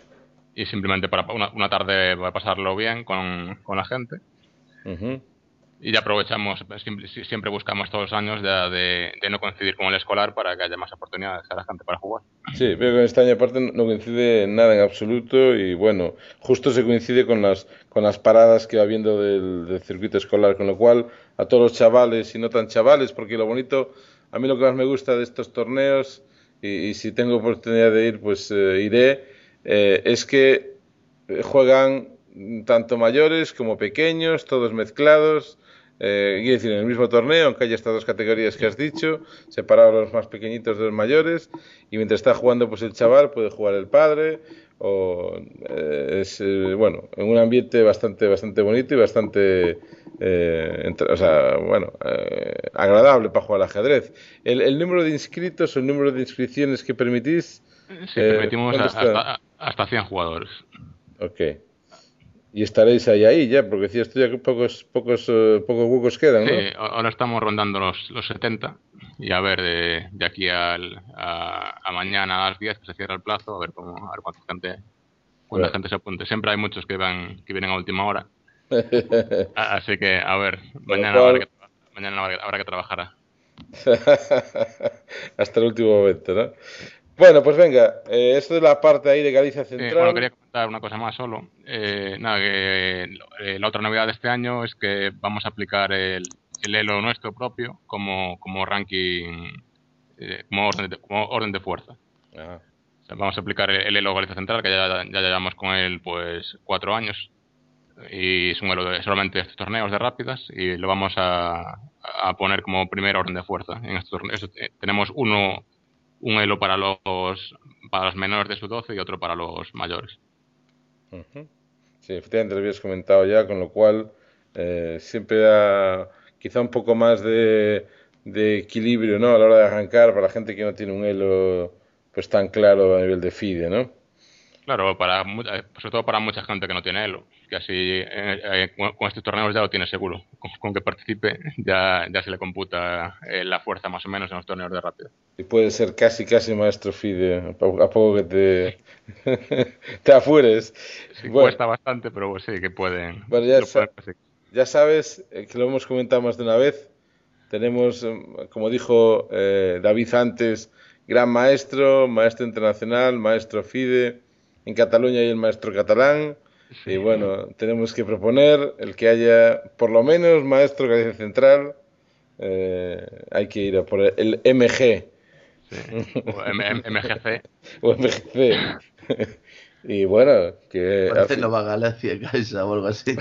y simplemente para una tarde para pasarlo bien con la gente. Uh-huh. Y ya aprovechamos, siempre buscamos todos los años de no coincidir con el escolar para que haya más oportunidades a la gente para jugar. Sí, veo que en este año aparte no coincide nada en absoluto y bueno, justo se coincide con las paradas que va habiendo del circuito escolar, con lo cual a todos los chavales y no tan chavales, porque lo bonito, a mí lo que más me gusta de estos torneos, y si tengo oportunidad de ir, pues iré, es que juegan tanto mayores como pequeños, todos mezclados. Quiero decir, en el mismo torneo, aunque haya estas 2 categorías que has dicho, separados los más pequeñitos de los mayores, y mientras está jugando pues el chaval puede jugar el padre, bueno, en un ambiente bastante bonito y bastante agradable para jugar al ajedrez. El número de inscritos o el número de inscripciones que permitís. Sí, permitimos hasta 100 jugadores. Ok. Y estaréis ahí ya, porque decías tú ya que pocos huecos quedan, ¿no? Sí, ahora estamos rondando los 70 y a ver de aquí a mañana a las 10 que se cierra el plazo, a ver cuánta gente se apunte. Siempre hay muchos que vienen a última hora. Así que a ver, mañana habrá que trabajar. Hasta el último momento, ¿no? Bueno, pues venga, esto es la parte ahí de Galicia Central. Bueno, quería comentar una cosa más solo. La otra novedad de este año es que vamos a aplicar el Elo nuestro propio como ranking, como orden de fuerza. Ajá. O sea, vamos a aplicar el Elo Galicia Central, que ya llevamos con él pues 4 años. Y es un Elo de solamente estos torneos de rápidas y lo vamos a poner como primer orden de fuerza. En estos torneos tenemos un Elo para los menores de sub-12 y otro para los mayores. Uh-huh. Sí, efectivamente lo habías comentado ya, con lo cual siempre da quizá un poco más de de equilibrio, ¿no? A la hora de arrancar para la gente que no tiene un elo pues tan claro a nivel de FIDE, ¿no? Claro, sobre todo para mucha gente que no tiene elo, que así con estos torneos ya lo tiene seguro. Con que participe ya se le computa la fuerza más o menos en los torneos de rápido. Y puede ser casi maestro FIDE, a poco que te apures. Sí, Bueno, cuesta bastante, pero sí que pueden. bueno, ya sabes que lo hemos comentado más de una vez. Tenemos, como dijo David antes, gran maestro, maestro internacional, maestro FIDE. En Cataluña hay el maestro catalán. Sí. Y bueno, tenemos que proponer el que haya por lo menos maestro Galicia Central. Hay que ir a por el MG. Sí. O MGC. O MGC. Y bueno, que... Parece Nova Galicia Caixa o algo así.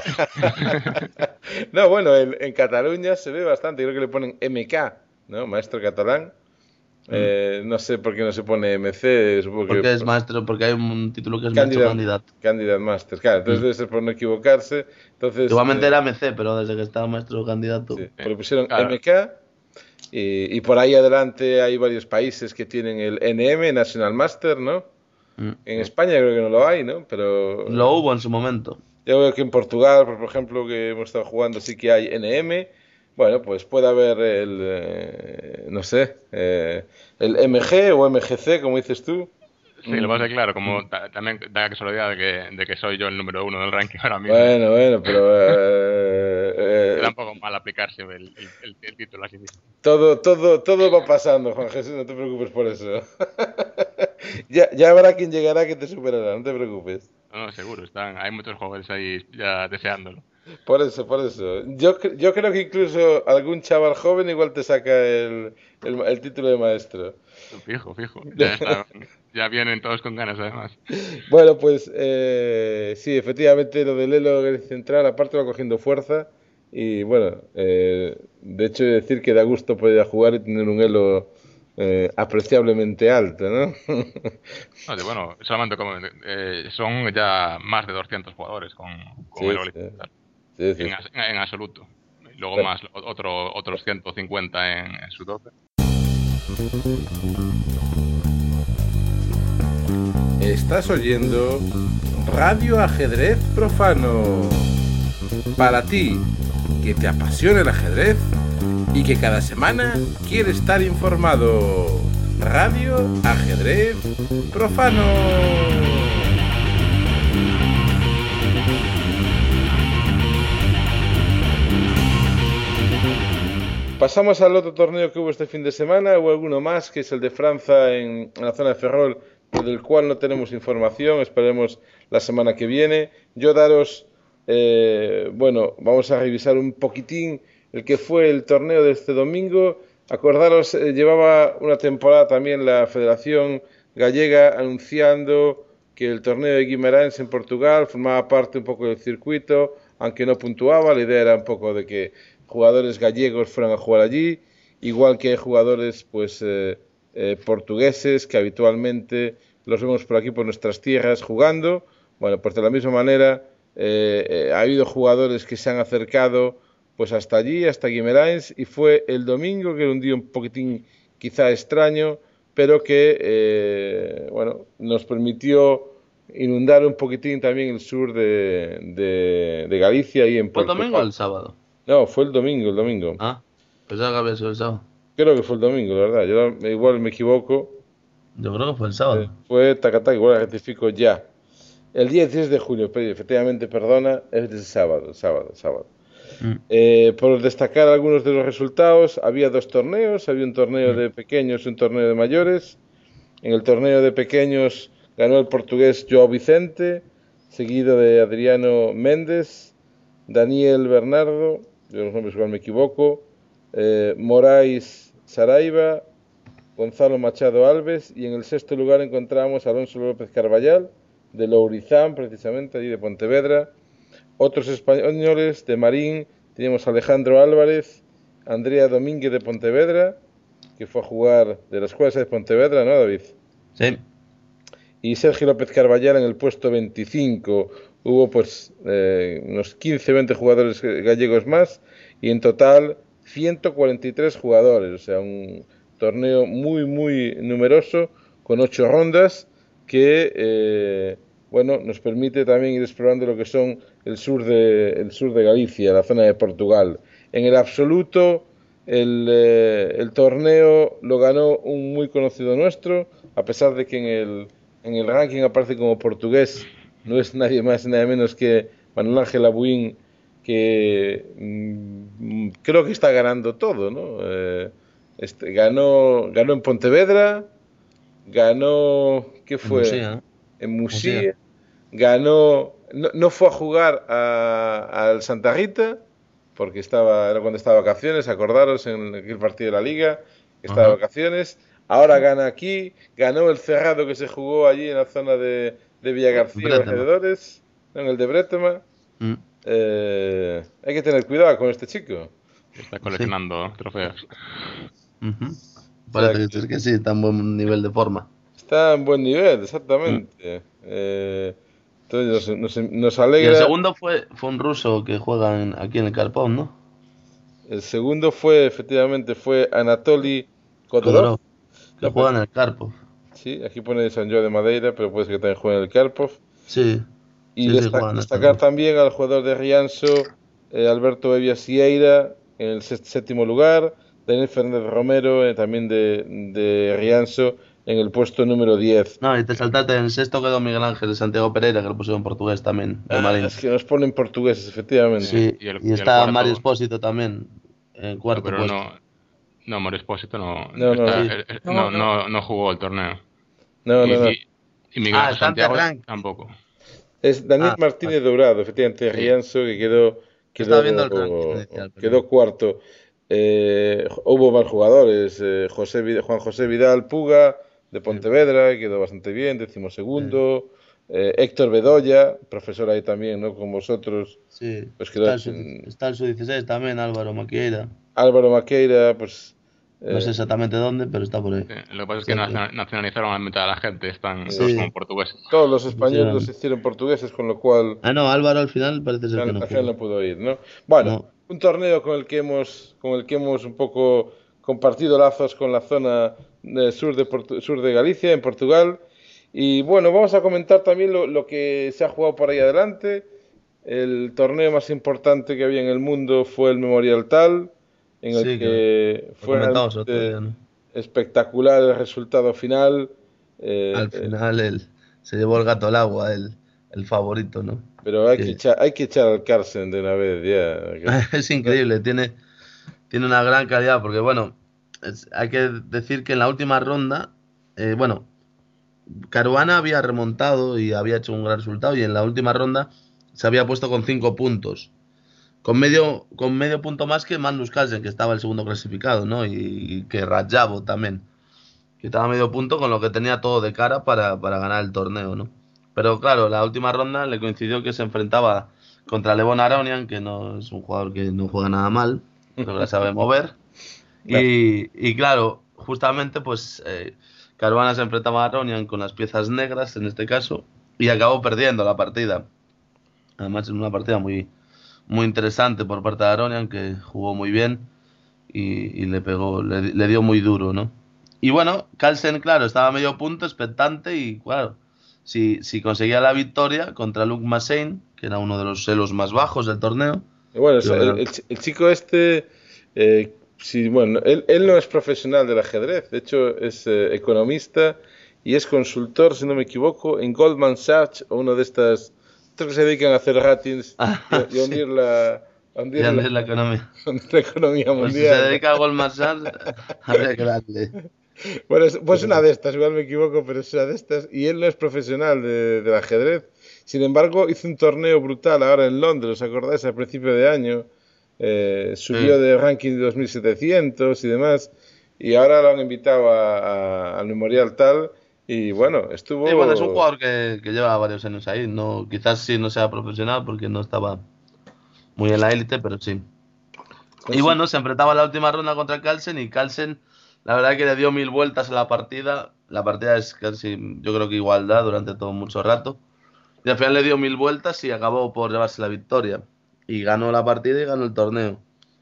No, bueno, en Cataluña se ve bastante. Creo que le ponen MK, ¿no? Maestro catalán. No sé por qué no se pone MC. Supongo porque que es maestro, porque hay un título que es maestro candidato. Candidate Master, claro. Entonces debe ser por no equivocarse. Entonces, igualmente era MC, pero desde que estaba maestro candidato. Sí, pero pusieron MK. Y por ahí adelante hay varios países que tienen el NM, National Master, ¿no? En España creo que no lo hay, ¿no? Pero lo hubo en su momento. Yo veo que en Portugal, por ejemplo, que hemos estado jugando, sí que hay NM. Bueno, pues puede haber no sé, el MG o MGC, como dices tú. Sí, lo vas a claro, como también da la casualidad de que soy yo el número 1 del ranking ahora mismo. Bueno, pero... Queda un poco mal aplicarse el título así mismo. Todo va pasando, Juan Jesús, no te preocupes por eso. ya habrá quien llegará que te superará, no te preocupes. No, seguro, hay muchos jugadores ahí ya deseándolo. Por eso. Yo creo que incluso algún chaval joven igual te saca el título de maestro. Fijo. Ya vienen todos con ganas, además. Bueno, pues sí, efectivamente lo del Elo Central, aparte va cogiendo fuerza. Y bueno, de hecho, decir que da gusto poder jugar y tener un Elo apreciablemente alto, ¿no? Bueno, solamente son ya más de 200 jugadores con Elo Central. Sí. En absoluto. Luego bueno, más otros 150 en su 12. Estás oyendo Radio Ajedrez Profano. Para ti, que te apasiona el ajedrez y que cada semana quiere estar informado. Radio Ajedrez Profano. Pasamos al otro torneo que hubo este fin de semana. Hubo alguno más, que es el de Francia en la zona de Ferrol, del cual no tenemos información. Esperemos la semana que viene. Yo daros, vamos a revisar un poquitín el que fue el torneo de este domingo. Acordaros, llevaba una temporada también la Federación Gallega anunciando que el torneo de Guimarães en Portugal formaba parte un poco del circuito, aunque no puntuaba. La idea era un poco de que jugadores gallegos fueran a jugar allí, igual que hay jugadores portugueses que habitualmente los vemos por aquí por nuestras tierras jugando. Bueno, pues de la misma manera ha habido jugadores que se han acercado pues hasta allí, hasta Guimarães, y fue el domingo, que era un día un poquitín quizá extraño, pero que nos permitió inundar un poquitín también el sur de Galicia y en Portugal. ¿Fue el domingo o el sábado? No, fue el domingo. Ah, pensaba que había sido el sábado. Creo que fue el domingo, la verdad. Yo igual me equivoco. Yo creo que fue el sábado. Fue tacatac, igual rectifico ya. El día 16 de junio, pero efectivamente, perdona, es el sábado. Por destacar algunos de los resultados, había dos torneos. Había un torneo de pequeños y un torneo de mayores. En el torneo de pequeños ganó el portugués João Vicente, seguido de Adriano Méndez, Daniel Bernardo, de los nombres igual me equivoco, Moraes Saraiva, Gonzalo Machado Alves, y en el sexto lugar encontramos a Alonso López Carballal, de Lourizán, precisamente, allí de Pontevedra. Otros españoles de Marín, teníamos a Alejandro Álvarez, Andrea Domínguez de Pontevedra, que fue a jugar de la Escuela de Pontevedra, ¿no, David? Sí. Y Sergio López Carballal en el puesto 25. Hubo unos 15-20 jugadores gallegos más, y en total 143 jugadores, o sea, un torneo muy, muy numeroso, con 8 rondas, que, bueno, nos permite también ir explorando lo que son el sur de Galicia, la zona de Portugal. En el absoluto, el torneo lo ganó un muy conocido nuestro, a pesar de que en el ranking aparece como portugués, no es nadie más ni nada menos que Manuel Ángel Abuín, que creo que está ganando todo, ¿no? Ganó en Pontevedra, ganó, ¿qué fue? En Musía, ¿no? En Musía, ganó, no fue a jugar al Santa Rita, porque era cuando estaba de vacaciones, acordaros, en aquel partido de la Liga, que estaba de vacaciones. Ahora gana aquí, ganó el Cerrado que se jugó allí en la zona de Villagarcía y alrededores, en el de Bretema. Hay que tener cuidado con este chico. Está coleccionando trofeos. Parece que sí, está en buen nivel de forma. Está en buen nivel, exactamente. Entonces nos alegra. Y el segundo fue un ruso que juega aquí en el Karpov, ¿no? El segundo efectivamente, fue Anatoly Kodorov. Que juega en el Karpov. Sí, aquí pone San João de Madeira, pero puede ser que también juegue en el Karpov. Sí. Y destacar también al jugador de Rianxo, Alberto Evia Sieira, en el séptimo lugar. Daniel Fernández Romero, también de Rianxo, en el puesto número 10. No, y te saltaste, en el sexto quedó Miguel Ángel de Santiago Pereira, que lo pusieron en portugués también, de Marín. Es que nos ponen portugueses, efectivamente. Sí, y está Mario Espósito también, en cuarto pero puesto. No, Mario Espósito no jugó el torneo. No. Y Miguel Ángel Santiago tampoco. Es Daniel Martínez Dourado, efectivamente, Rianxo, que quedó cuarto. Hubo más jugadores, Juan José Vidal Puga de Pontevedra, que quedó bastante bien, 12º. Héctor Bedoya, profesor ahí también, ¿no? Con vosotros. Sí, pues está el sub-16 también, Álvaro Maqueira, pues... No sé exactamente dónde, pero está por ahí. Lo que pasa es que nacionalizaron a la mitad de la gente, están todos como portugueses. Todos los españoles los hicieron portugueses, con lo cual... no, Álvaro al final parece ser que no pudo. No pudo ir, ¿no? Bueno, un torneo con el que hemos un poco compartido lazos con la zona sur de Galicia, en Portugal. Y bueno, vamos a comentar también lo que se ha jugado por ahí adelante. El torneo más importante que había en el mundo fue el Memorial Tal, en el que fue espectacular el resultado final. Al final se llevó el gato al agua, el favorito, ¿no? Pero hay que echar al Carlsen de una vez ya. Es increíble, tiene una gran calidad, porque bueno, hay que decir que en la última ronda, Caruana había remontado y había hecho un gran resultado, y en la última ronda se había puesto con 5 puntos. Con medio punto más que Magnus Carlsen, que estaba el segundo clasificado, ¿no? Y que Radjabo también, que estaba medio punto, con lo que tenía todo de cara para ganar el torneo, ¿no? Pero claro, la última ronda le coincidió que se enfrentaba contra Levon Aronian, que no es un jugador que no juega nada mal, pero la sabe mover. Y claro, justamente pues Caruana se enfrentaba a Aronian con las piezas negras, en este caso, y acabó perdiendo la partida. Además, en una partida muy interesante por parte de Aronian, que jugó muy bien y le dio muy duro, ¿no? Y bueno, Carlsen, claro, estaba a medio punto, expectante, y claro, si conseguía la victoria contra Luc Massein, que era uno de los elos más bajos del torneo. Bueno, el chico este, él no es profesional del ajedrez, de hecho es economista y es consultor, si no me equivoco, en Goldman Sachs, o uno de estas que se dedican a hacer ratings y hundir la economía. La economía mundial. Pues si se dedica a Goldman Sachs, habría que darle. Bueno, pues una de estas, igual me equivoco, pero es una de estas. Y él no es profesional del ajedrez. Sin embargo, hizo un torneo brutal ahora en Londres, ¿os acordáis? A principio de año. Subió de ranking de 2700 y demás. Y ahora lo han invitado al Memorial Tal. Y bueno, estuvo... Sí, bueno, es un jugador que lleva varios años ahí. No, quizás sí no sea profesional porque no estaba muy en la élite, pero sí. Pues y bueno, se enfrentaba en la última ronda contra Carlsen, y Carlsen, la verdad que le dio 1000 vueltas a la partida. La partida es casi, yo creo que igualdad durante todo mucho rato. Y al final le dio 1000 vueltas y acabó por llevarse la victoria. Y ganó la partida y ganó el torneo.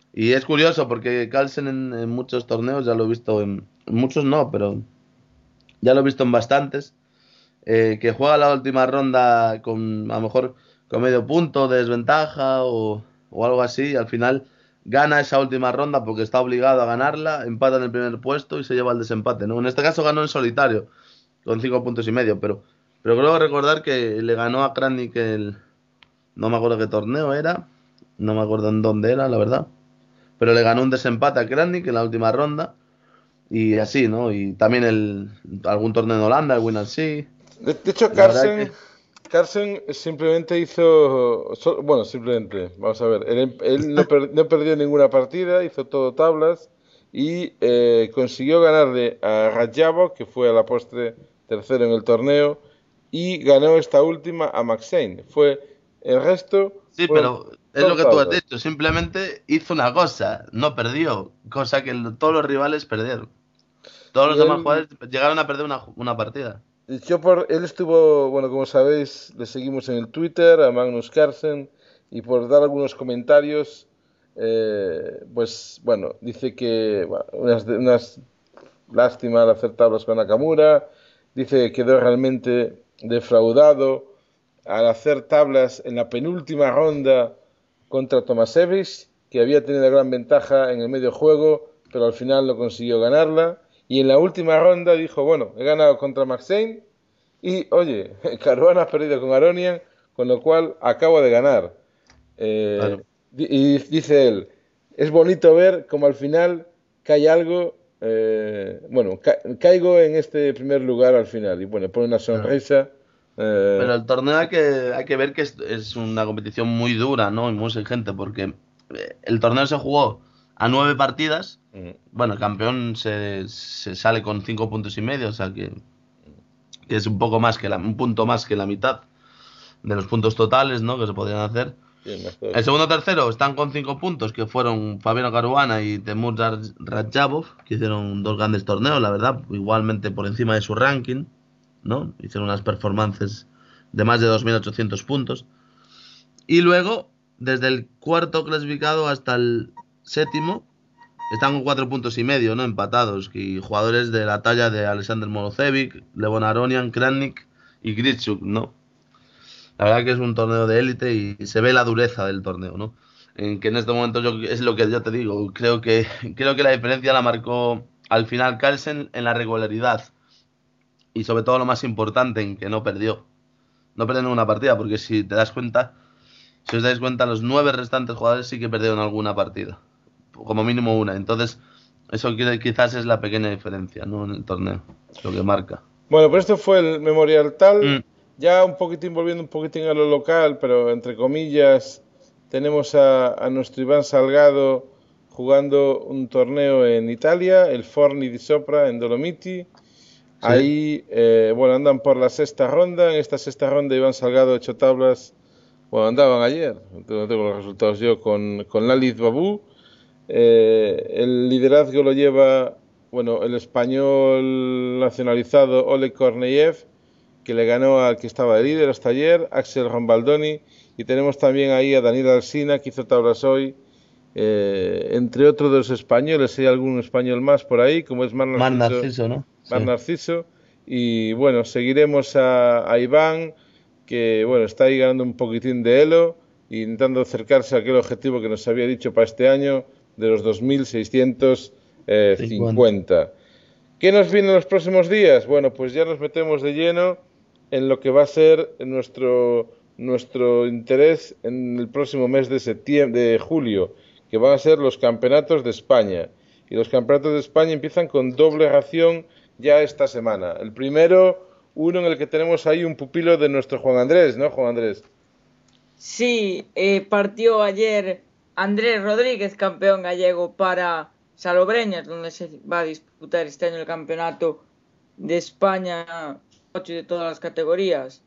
Y es curioso porque Carlsen en muchos torneos, ya lo he visto en muchos no, pero ya lo he visto en bastantes, que juega la última ronda con a lo mejor con medio punto de desventaja o algo así, y al final gana esa última ronda porque está obligado a ganarla, empata en el primer puesto y se lleva el desempate, ¿no? En este caso ganó en solitario, con 5,5 puntos, pero creo recordar que le ganó a Kranich no me acuerdo qué torneo era, no me acuerdo en dónde era, la verdad, pero le ganó un desempate a Kranich en la última ronda. Y así, ¿no? Y también algún torneo en Holanda, el Winner Sí. De hecho, La verdad que Carlsen simplemente hizo, bueno, simplemente, vamos a ver, él no perdió ninguna partida, hizo todo tablas y consiguió ganarle a Rajabov, que fue a la postre tercero en el torneo, y ganó esta última a Maxine. El resto sí, fueron pero es lo todo que tú has tablas. dicho. Simplemente hizo una cosa, no perdió. Cosa que todos los rivales perdieron. Todos Y los demás él, jugadores llegaron a perder una partida. él estuvo, bueno, como sabéis, le seguimos en el Twitter a Magnus Carlsen y por dar algunos comentarios, pues bueno, dice que bueno, unas lástima al hacer tablas con Nakamura, dice que quedó realmente defraudado al hacer tablas en la penúltima ronda contra Tomasevich, que había tenido gran ventaja en el medio juego, pero al final no consiguió ganarla. Y en la última ronda dijo, bueno, he ganado contra Maxine y, oye, Caruana ha perdido con Aronian, con lo cual acabo de ganar. Claro. Y dice él, es bonito ver como al final cae algo, bueno, caigo en este primer lugar al final. Y bueno, pone una Claro. sonrisa. Pero el torneo hay que ver que es una competición muy dura, ¿no? Y muy exigente, porque el torneo se jugó a 9 partidas. Mm, Bueno, el campeón se sale con 5,5 puntos, o sea que es un poco más un punto más que la mitad de los puntos totales, ¿no? Que se podrían hacer. sí, mejor. El segundo y tercero están con 5 puntos, que fueron Fabiano Caruana y Temur Radjabov, que hicieron dos grandes torneos, la verdad, igualmente por encima de su ranking, ¿no? Hicieron unas performances de más de 2.800 puntos. Y luego, desde el cuarto clasificado hasta el séptimo, están con 4,5 puntos, ¿no? Empatados. Y jugadores de la talla de Alexander Morozevic, Levon Aronian, Kranich y Gritzuk, ¿no? La verdad que es un torneo de élite y se ve la dureza del torneo, ¿no? En que en este momento es lo que yo te digo. Creo que la diferencia la marcó al final Carlsen en la regularidad. Y sobre todo lo más importante, en que no perdió. No perdió ninguna partida, porque si os dais cuenta, los 9 restantes jugadores sí que perdieron alguna partida. Como mínimo una. Entonces, eso quizás es la pequeña diferencia, ¿no? En el torneo. Lo que marca. Bueno, pues esto fue el Memorial Tal, Mm, ya un poquitín volviendo un poquitín a lo local, pero entre comillas, tenemos a nuestro Iván Salgado jugando un torneo en Italia, el Forni di Sopra en Dolomiti. sí. Ahí, bueno, andan por la sexta ronda. En esta sexta ronda Iván Salgado 8 tablas, bueno, andaban ayer, no tengo los resultados yo, con Lalit Babu. El liderazgo lo lleva, bueno, el español nacionalizado Oleg Korneyev, que le ganó al que estaba de líder hasta ayer, Axel Rombaldoni, y tenemos también ahí a Daniel Alsina, que hizo tablas hoy, entre otros de los españoles, hay algún español más por ahí, como es Más Narciso, ¿no? Mar Sí. Narciso, y bueno, seguiremos a Iván, que bueno, está ahí ganando un poquitín de elo, intentando acercarse a aquel objetivo que nos había dicho para este año, de los 50. 2.650. ¿Qué nos viene en los próximos días? Bueno, pues ya nos metemos de lleno en lo que va a ser nuestro interés en el próximo mes de septiembre, de julio, que van a ser los campeonatos de España. Y los campeonatos de España empiezan con doble ración ya esta semana. El primero, uno en el que tenemos ahí un pupilo de nuestro Juan Andrés, ¿no, Juan Andrés? Sí, partió ayer Andrés Rodríguez, campeón gallego para Salobreñas, donde se va a disputar este año el campeonato de España 8 de todas las categorías.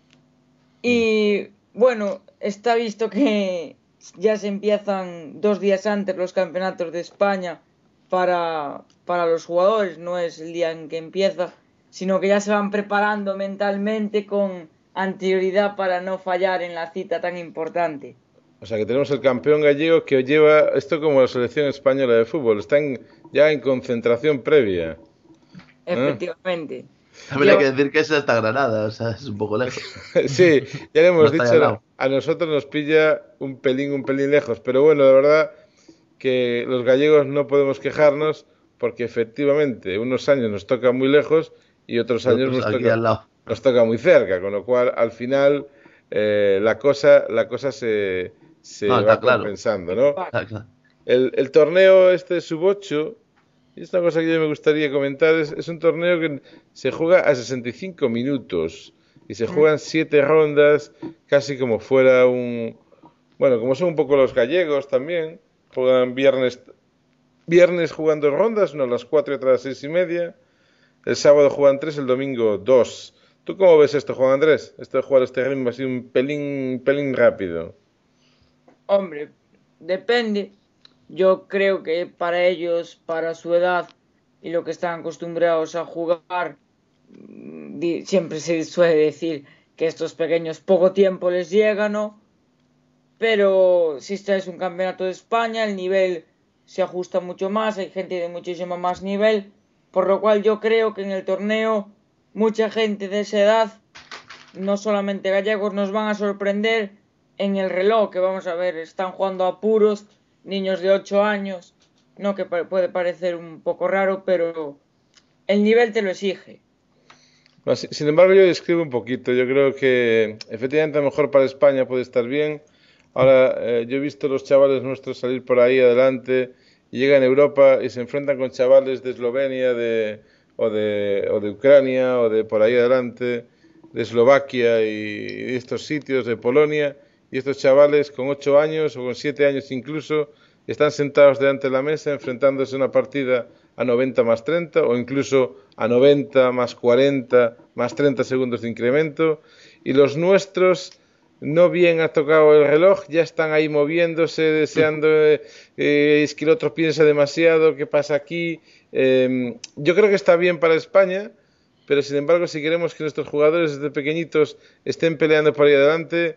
Y bueno, está visto que ya se empiezan 2 días antes los campeonatos de España para los jugadores, no es el día en que empieza, sino que ya se van preparando mentalmente con anterioridad para no fallar en la cita tan importante. O sea que tenemos el campeón gallego que lleva esto como la selección española de fútbol. Están ya en concentración previa. Efectivamente. También hay que decir que es hasta Granada, o sea, es un poco lejos. Sí, ya le No hemos está ahí dicho, al lado. a nosotros nos pilla un pelín lejos. Pero bueno, la verdad que los gallegos no podemos quejarnos porque efectivamente unos años nos toca muy lejos y otros Y años otros aquí al lado. nos toca muy cerca, con lo cual al final la cosa se No, va está claro. compensando, ¿no? Está claro. El torneo este sub-8, y es una cosa que yo me gustaría comentar, es un torneo que se juega a 65 minutos y se juegan 7 rondas, casi como fuera un... Bueno, como son un poco los gallegos también, juegan viernes juegan 2 rondas, una a las 4 y otra a las 6:30. El sábado juegan 3, el domingo 2. ¿Tú cómo ves esto, Juan Andrés? Esto de jugar este ritmo así un pelín rápido. Hombre, depende. Yo creo que para ellos, para su edad y lo que están acostumbrados a jugar, siempre se suele decir que estos pequeños poco tiempo les llega, ¿no? Pero si este es un campeonato de España, el nivel se ajusta mucho más, hay gente de muchísimo más nivel, por lo cual yo creo que en el torneo mucha gente de esa edad, no solamente gallegos, nos van a sorprender en el reloj, que vamos a ver, están jugando a puros, niños de 8 años, no que puede parecer un poco raro, pero el nivel te lo exige. Bueno, sin embargo, yo describo un poquito. Yo creo que efectivamente a lo mejor para España puede estar bien. Ahora, yo he visto los chavales nuestros salir por ahí adelante y llegan a Europa y se enfrentan con chavales de Eslovenia o de Ucrania o de por ahí adelante, de Eslovaquia y estos sitios, de Polonia. Y estos chavales con 8 años o con 7 años incluso están sentados delante de la mesa enfrentándose a una partida a 90 más 30 o incluso a 90 más 40 más 30 segundos de incremento. Y los nuestros no bien ha tocado el reloj, ya están ahí moviéndose, deseando, es que el otro piensa demasiado, ¿qué pasa aquí? Yo creo que está bien para España, pero sin embargo, si queremos que nuestros jugadores desde pequeñitos estén peleando por ahí adelante,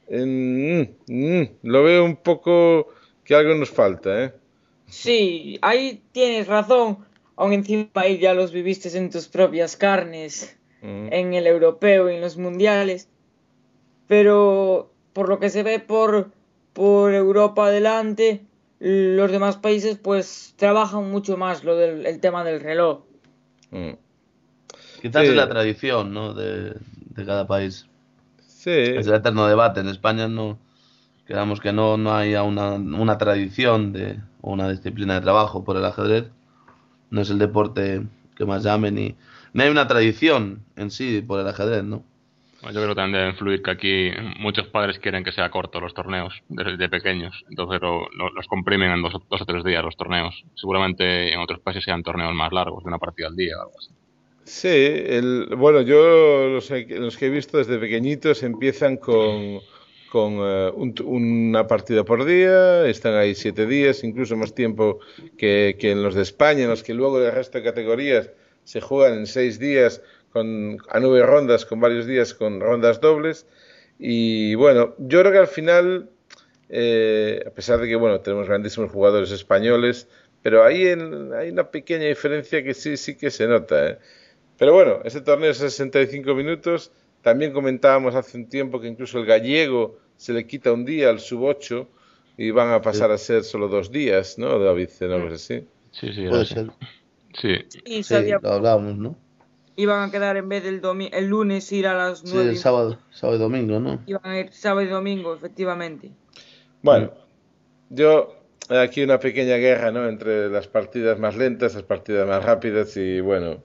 lo veo un poco que algo nos falta, ¿eh? Sí, ahí tienes razón, aún encima ahí ya los viviste en tus propias carnes, en el europeo y en los mundiales. Pero por lo que se ve por Europa adelante, los demás países pues trabajan mucho más el tema del reloj. Quizás Sí. es la tradición, ¿no? de cada país. Sí. Es el eterno debate. En España quedamos que no hay una tradición o una disciplina de trabajo por el ajedrez. No es el deporte que más llame ni hay una tradición en sí por el ajedrez, ¿no? Bueno, yo creo que también debe influir que aquí muchos padres quieren que sea corto los torneos desde pequeños, entonces los comprimen en 2 o 3 días los torneos. Seguramente en otros países sean torneos más largos, de una partida al día o algo así. Sí, bueno, yo los que he visto desde pequeñitos empiezan con una partida por día, están ahí 7 días, incluso más tiempo que en los de España, en los que luego el resto de categorías se juegan en 6 días a 9 rondas, con varios días con rondas dobles. Y bueno, yo creo que al final, a pesar de que bueno, tenemos grandísimos jugadores españoles, pero hay una pequeña diferencia que sí que se nota, ¿eh? Pero bueno, este torneo es 65 minutos. También comentábamos hace un tiempo que incluso el gallego se le quita un día al sub-8 y van a pasar a ser solo 2 días, ¿no, David? ¿No es así? Sí, era Puede así. ser. Sí. Y Sí, lo hablábamos, ¿no? iban a quedar en vez el lunes ir a las Sí, 9. el sábado y domingo, ¿no? Iban a ir sábado y domingo, efectivamente. Bueno, yo aquí una pequeña guerra, ¿no? Entre las partidas más lentas, las partidas más rápidas y bueno,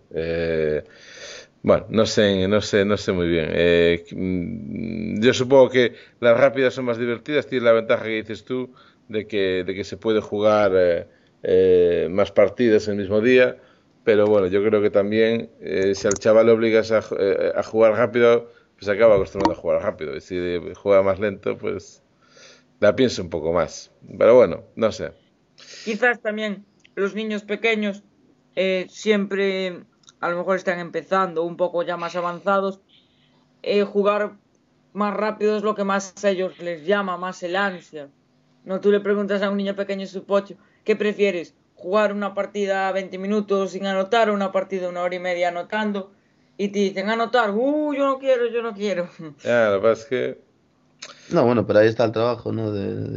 no sé muy bien. Yo supongo que las rápidas son más divertidas, tiene la ventaja que dices tú de que se puede jugar más partidas el mismo día, pero bueno, yo creo que también si al chaval le obligas a jugar rápido, pues acaba acostumbrado a jugar rápido, y si juega más lento, pues la pienso un poco más. Pero bueno, no sé. Quizás también los niños pequeños siempre a lo mejor están empezando un poco ya más avanzados, jugar más rápido es lo que más a ellos les llama, más el ansia. No, tú le preguntas a un niño pequeño en su pocho, ¿qué prefieres? ¿Jugar una partida 20 minutos sin anotar o una partida 1 hora y media anotando? Y te dicen, anotar, yo no quiero, yo no quiero. Ya, lo que pasa es que... No, bueno, pero ahí está el trabajo, ¿no?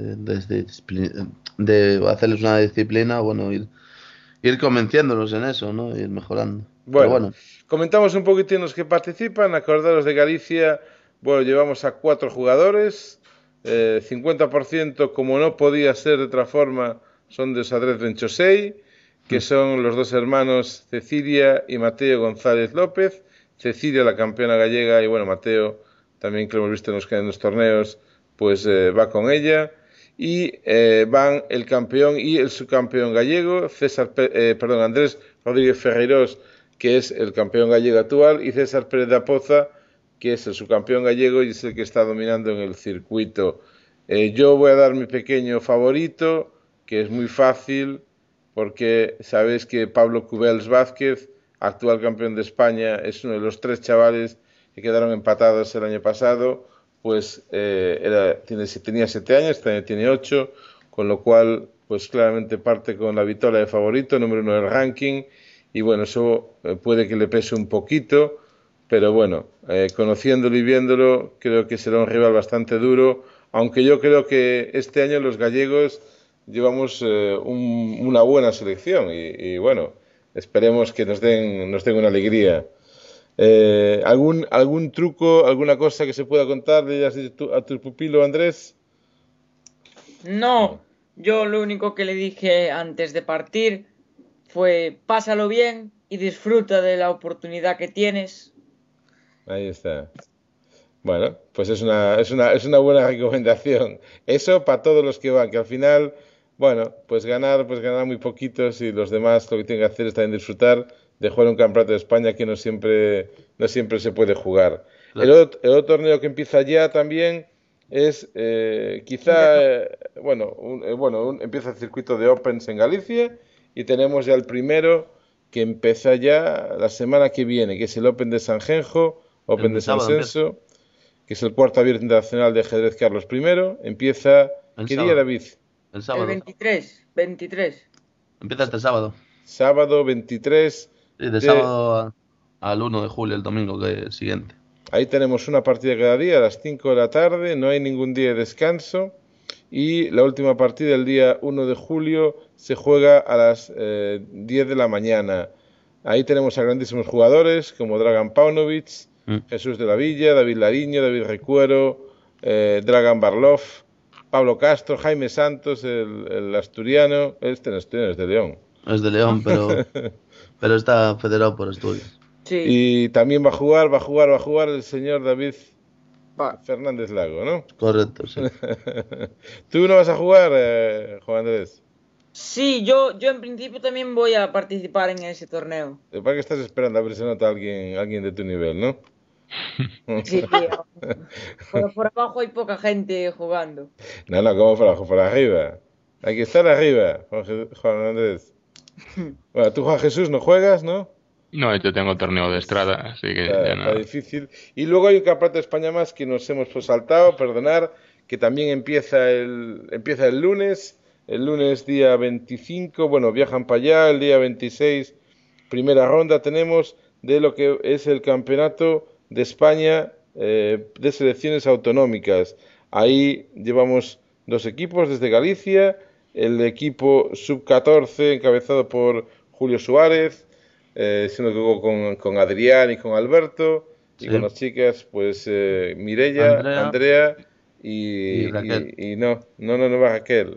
De hacerles una disciplina, bueno, ir convenciéndolos en eso, ¿no? Ir mejorando. Pero Bueno, bueno, comentamos un poquitín los que participan. Acordaros de Galicia, bueno, llevamos a 4 jugadores. 50%, como no podía ser de otra forma, son de Sadrez Benchosei, que son los dos hermanos Cecilia y Mateo González López. Cecilia, la campeona gallega, y bueno, Mateo, también que lo hemos visto en los torneos, pues va con ella. Y van el campeón y el subcampeón gallego, Andrés Rodríguez Ferreiros, que es el campeón gallego actual, y César Pérez da Poza, que es el subcampeón gallego y es el que está dominando en el circuito. Yo voy a dar mi pequeño favorito, que es muy fácil, porque sabéis que Pablo Cubels Vázquez, actual campeón de España, es uno de los 3 chavales que quedaron empatados el año pasado, pues tenía 7 años, este año tiene 8, con lo cual pues claramente parte con la victoria de favorito, número 1 del ranking, y bueno, eso puede que le pese un poquito, pero bueno, conociéndolo y viéndolo, creo que será un rival bastante duro, aunque yo creo que este año los gallegos llevamos una buena selección y bueno, esperemos que nos den una alegría. ¿Algún truco, alguna cosa que se pueda contar a tu pupilo Andrés? No, yo lo único que le dije antes de partir fue pásalo bien y disfruta de la oportunidad que tienes. Ahí está. Bueno, pues es una buena recomendación. Eso para todos los que van, que al final, bueno, pues ganar muy poquitos y los demás lo que tienen que hacer es también disfrutar de jugar un campeonato de España que no siempre se puede jugar. El claro. otro torneo que empieza ya también es empieza el circuito de Opens en Galicia y tenemos ya el primero que empieza ya la semana que viene, que es el Open de San Genjo, Open de San sábado empieza. Senso, que es el cuarto abierto internacional de ajedrez Carlos I. Empieza, El ¿qué día, sábado. David? El El sábado. 23. Empieza este sábado. Sábado 23 Sí, de sábado al 1 de julio, el domingo que siguiente. Ahí tenemos una partida cada día a las 5 de la tarde, no hay ningún día de descanso. Y la última partida, el día 1 de julio, se juega a las 10 de la mañana. Ahí tenemos a grandísimos jugadores como Dragan Paunovic, Jesús de la Villa, David Lariño, David Recuero, Dragan Barlov, Pablo Castro, Jaime Santos, el asturiano. Este no es asturiano, es de León. Es de León, pero está federado por Asturias. Sí. Y también va a jugar el señor David Fernández Lago, ¿no? Correcto, sí. ¿Tú no vas a jugar, Juan Andrés? Sí, yo en principio también voy a participar en ese torneo. ¿Para qué estás esperando a ver si nota alguien de tu nivel, no? Sí, por abajo hay poca gente jugando. No, como por abajo, por arriba. Hay que estar arriba, Juan Andrés. Bueno, tú, Juan Jesús, no juegas, ¿no? No, yo tengo torneo de Estrada, así que ya Está no. difícil. Y luego hay un campeonato de España más que nos hemos saltado, perdonar, que también empieza el lunes día 25, bueno, viajan para allá, el día 26, primera ronda tenemos de lo que es el campeonato de España de selecciones autonómicas. Ahí llevamos 2 equipos desde Galicia, el equipo sub-14 encabezado por Julio Suárez, siendo que jugó con Adrián y con Alberto, y Sí. con las chicas, pues Mireia, Andrea y Raquel. y no va Raquel.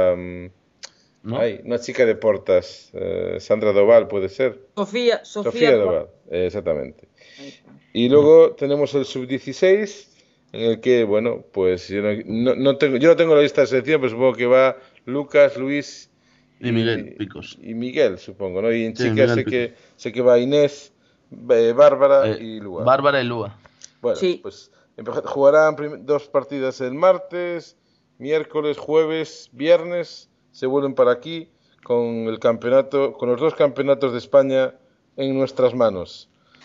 ¿No? Una chica de Portas, Sandra Doval, puede ser. Sofía Doval, exactamente. Ahí está. Y luego tenemos el sub-16, en el que, bueno, pues yo no tengo la lista de selección, pero supongo que va Lucas, Luis Y Miguel Picos. y Miguel, supongo, ¿no? Y en Sí, chicas Miguel sé que va Inés, Bárbara y Lua. Bárbara y Lua. Bueno, Sí. pues jugarán 2 partidas el martes, miércoles, jueves, viernes, se vuelven para aquí con el campeonato, con los 2 campeonatos de España en nuestras manos.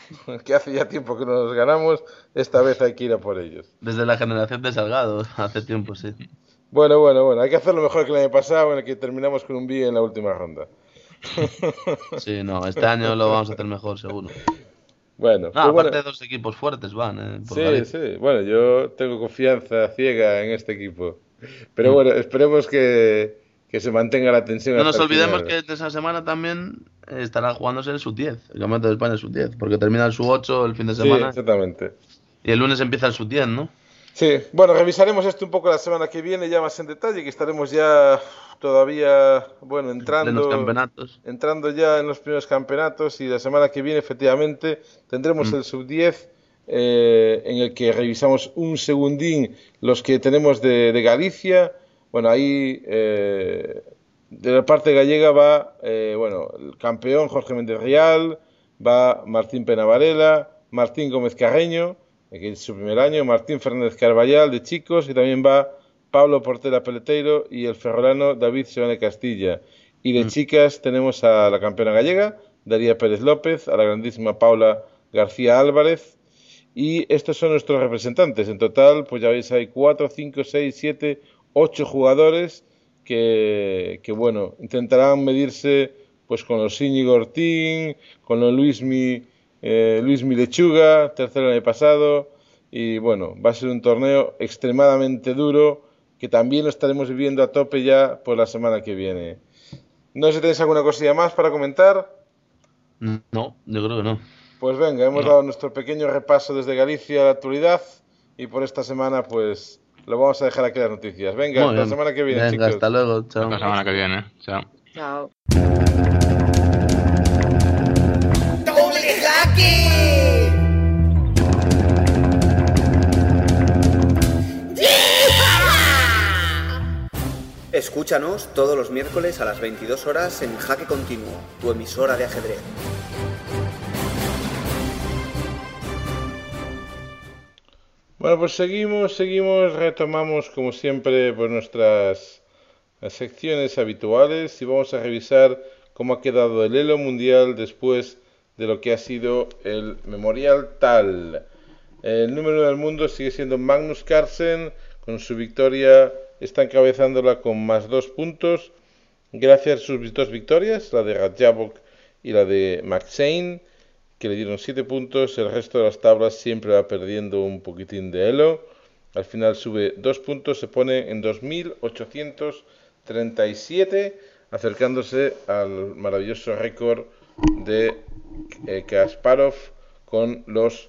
que hace ya tiempo que no los ganamos, esta vez hay que ir a por ellos. Desde la generación de Salgado, hace tiempo, sí. Bueno, hay que hacerlo mejor que el año pasado, en el que terminamos con un bie en la última ronda. Sí, no, este año lo vamos a hacer mejor, seguro. Bueno, No, pues aparte bueno. 2 equipos fuertes van, por Sí, Galicia. sí, bueno, yo tengo confianza ciega en este equipo. Pero Mm. bueno, esperemos que se mantenga la tensión No hasta nos el olvidemos final. que esa semana también estará jugándose el sub-10, el Campeonato de España sub-10, porque termina el sub-8 el fin de Sí, semana exactamente. y el lunes empieza el sub-10, ¿no? Sí, bueno, revisaremos esto un poco la semana que viene ya más en detalle, que estaremos ya todavía, bueno, En plenos campeonatos. entrando ya en los primeros campeonatos y la semana que viene efectivamente tendremos Mm. el sub-10 en el que revisamos un segundín los que tenemos de Galicia. Bueno, ahí de la parte gallega va, bueno, el campeón Jorge Méndez Rial, va Martín Penavarela, Martín Gómez Carreño, que es su primer año, Martín Fernández Carballal de chicos, y también va Pablo Portela Peleteiro y el ferrolano David Seoane Castilla. Y de Mm. chicas tenemos a la campeona gallega, Daría Pérez López, a la grandísima Paula García Álvarez. Y estos son nuestros representantes. En total, pues ya veis, hay 4, 5, 6, 7, 8 jugadores que bueno, intentarán medirse pues con los Íñigo Ortín, con los Luismi Lechuga, tercero el año pasado. Y bueno, va a ser un torneo extremadamente duro que también lo estaremos viviendo a tope ya por la semana que viene. No sé si tenéis alguna cosilla más para comentar. No, yo creo que no. Pues venga, hemos No. dado nuestro pequeño repaso desde Galicia a la actualidad y por esta semana pues lo vamos a dejar aquí las noticias. Venga, Muy hasta la bien. semana que viene, Venga, chicos. hasta luego. Hasta Chao. la semana que viene. Chao. Chao. ¡Doble jaque! Escúchanos todos los miércoles a las 22 horas en Jaque Continuo, tu emisora de ajedrez. Bueno, pues seguimos, retomamos como siempre pues nuestras secciones habituales y vamos a revisar cómo ha quedado el Elo Mundial después de lo que ha sido el Memorial Tal. El número 1 del mundo sigue siendo Magnus Carlsen, con su victoria está encabezándola con más 2 puntos, gracias a sus 2 victorias, la de Radjabok y la de Maxein, que le dieron 7 puntos. El resto de las tablas siempre va perdiendo un poquitín de elo. Al final sube 2 puntos, se pone en 2837, acercándose al maravilloso récord de Kasparov con los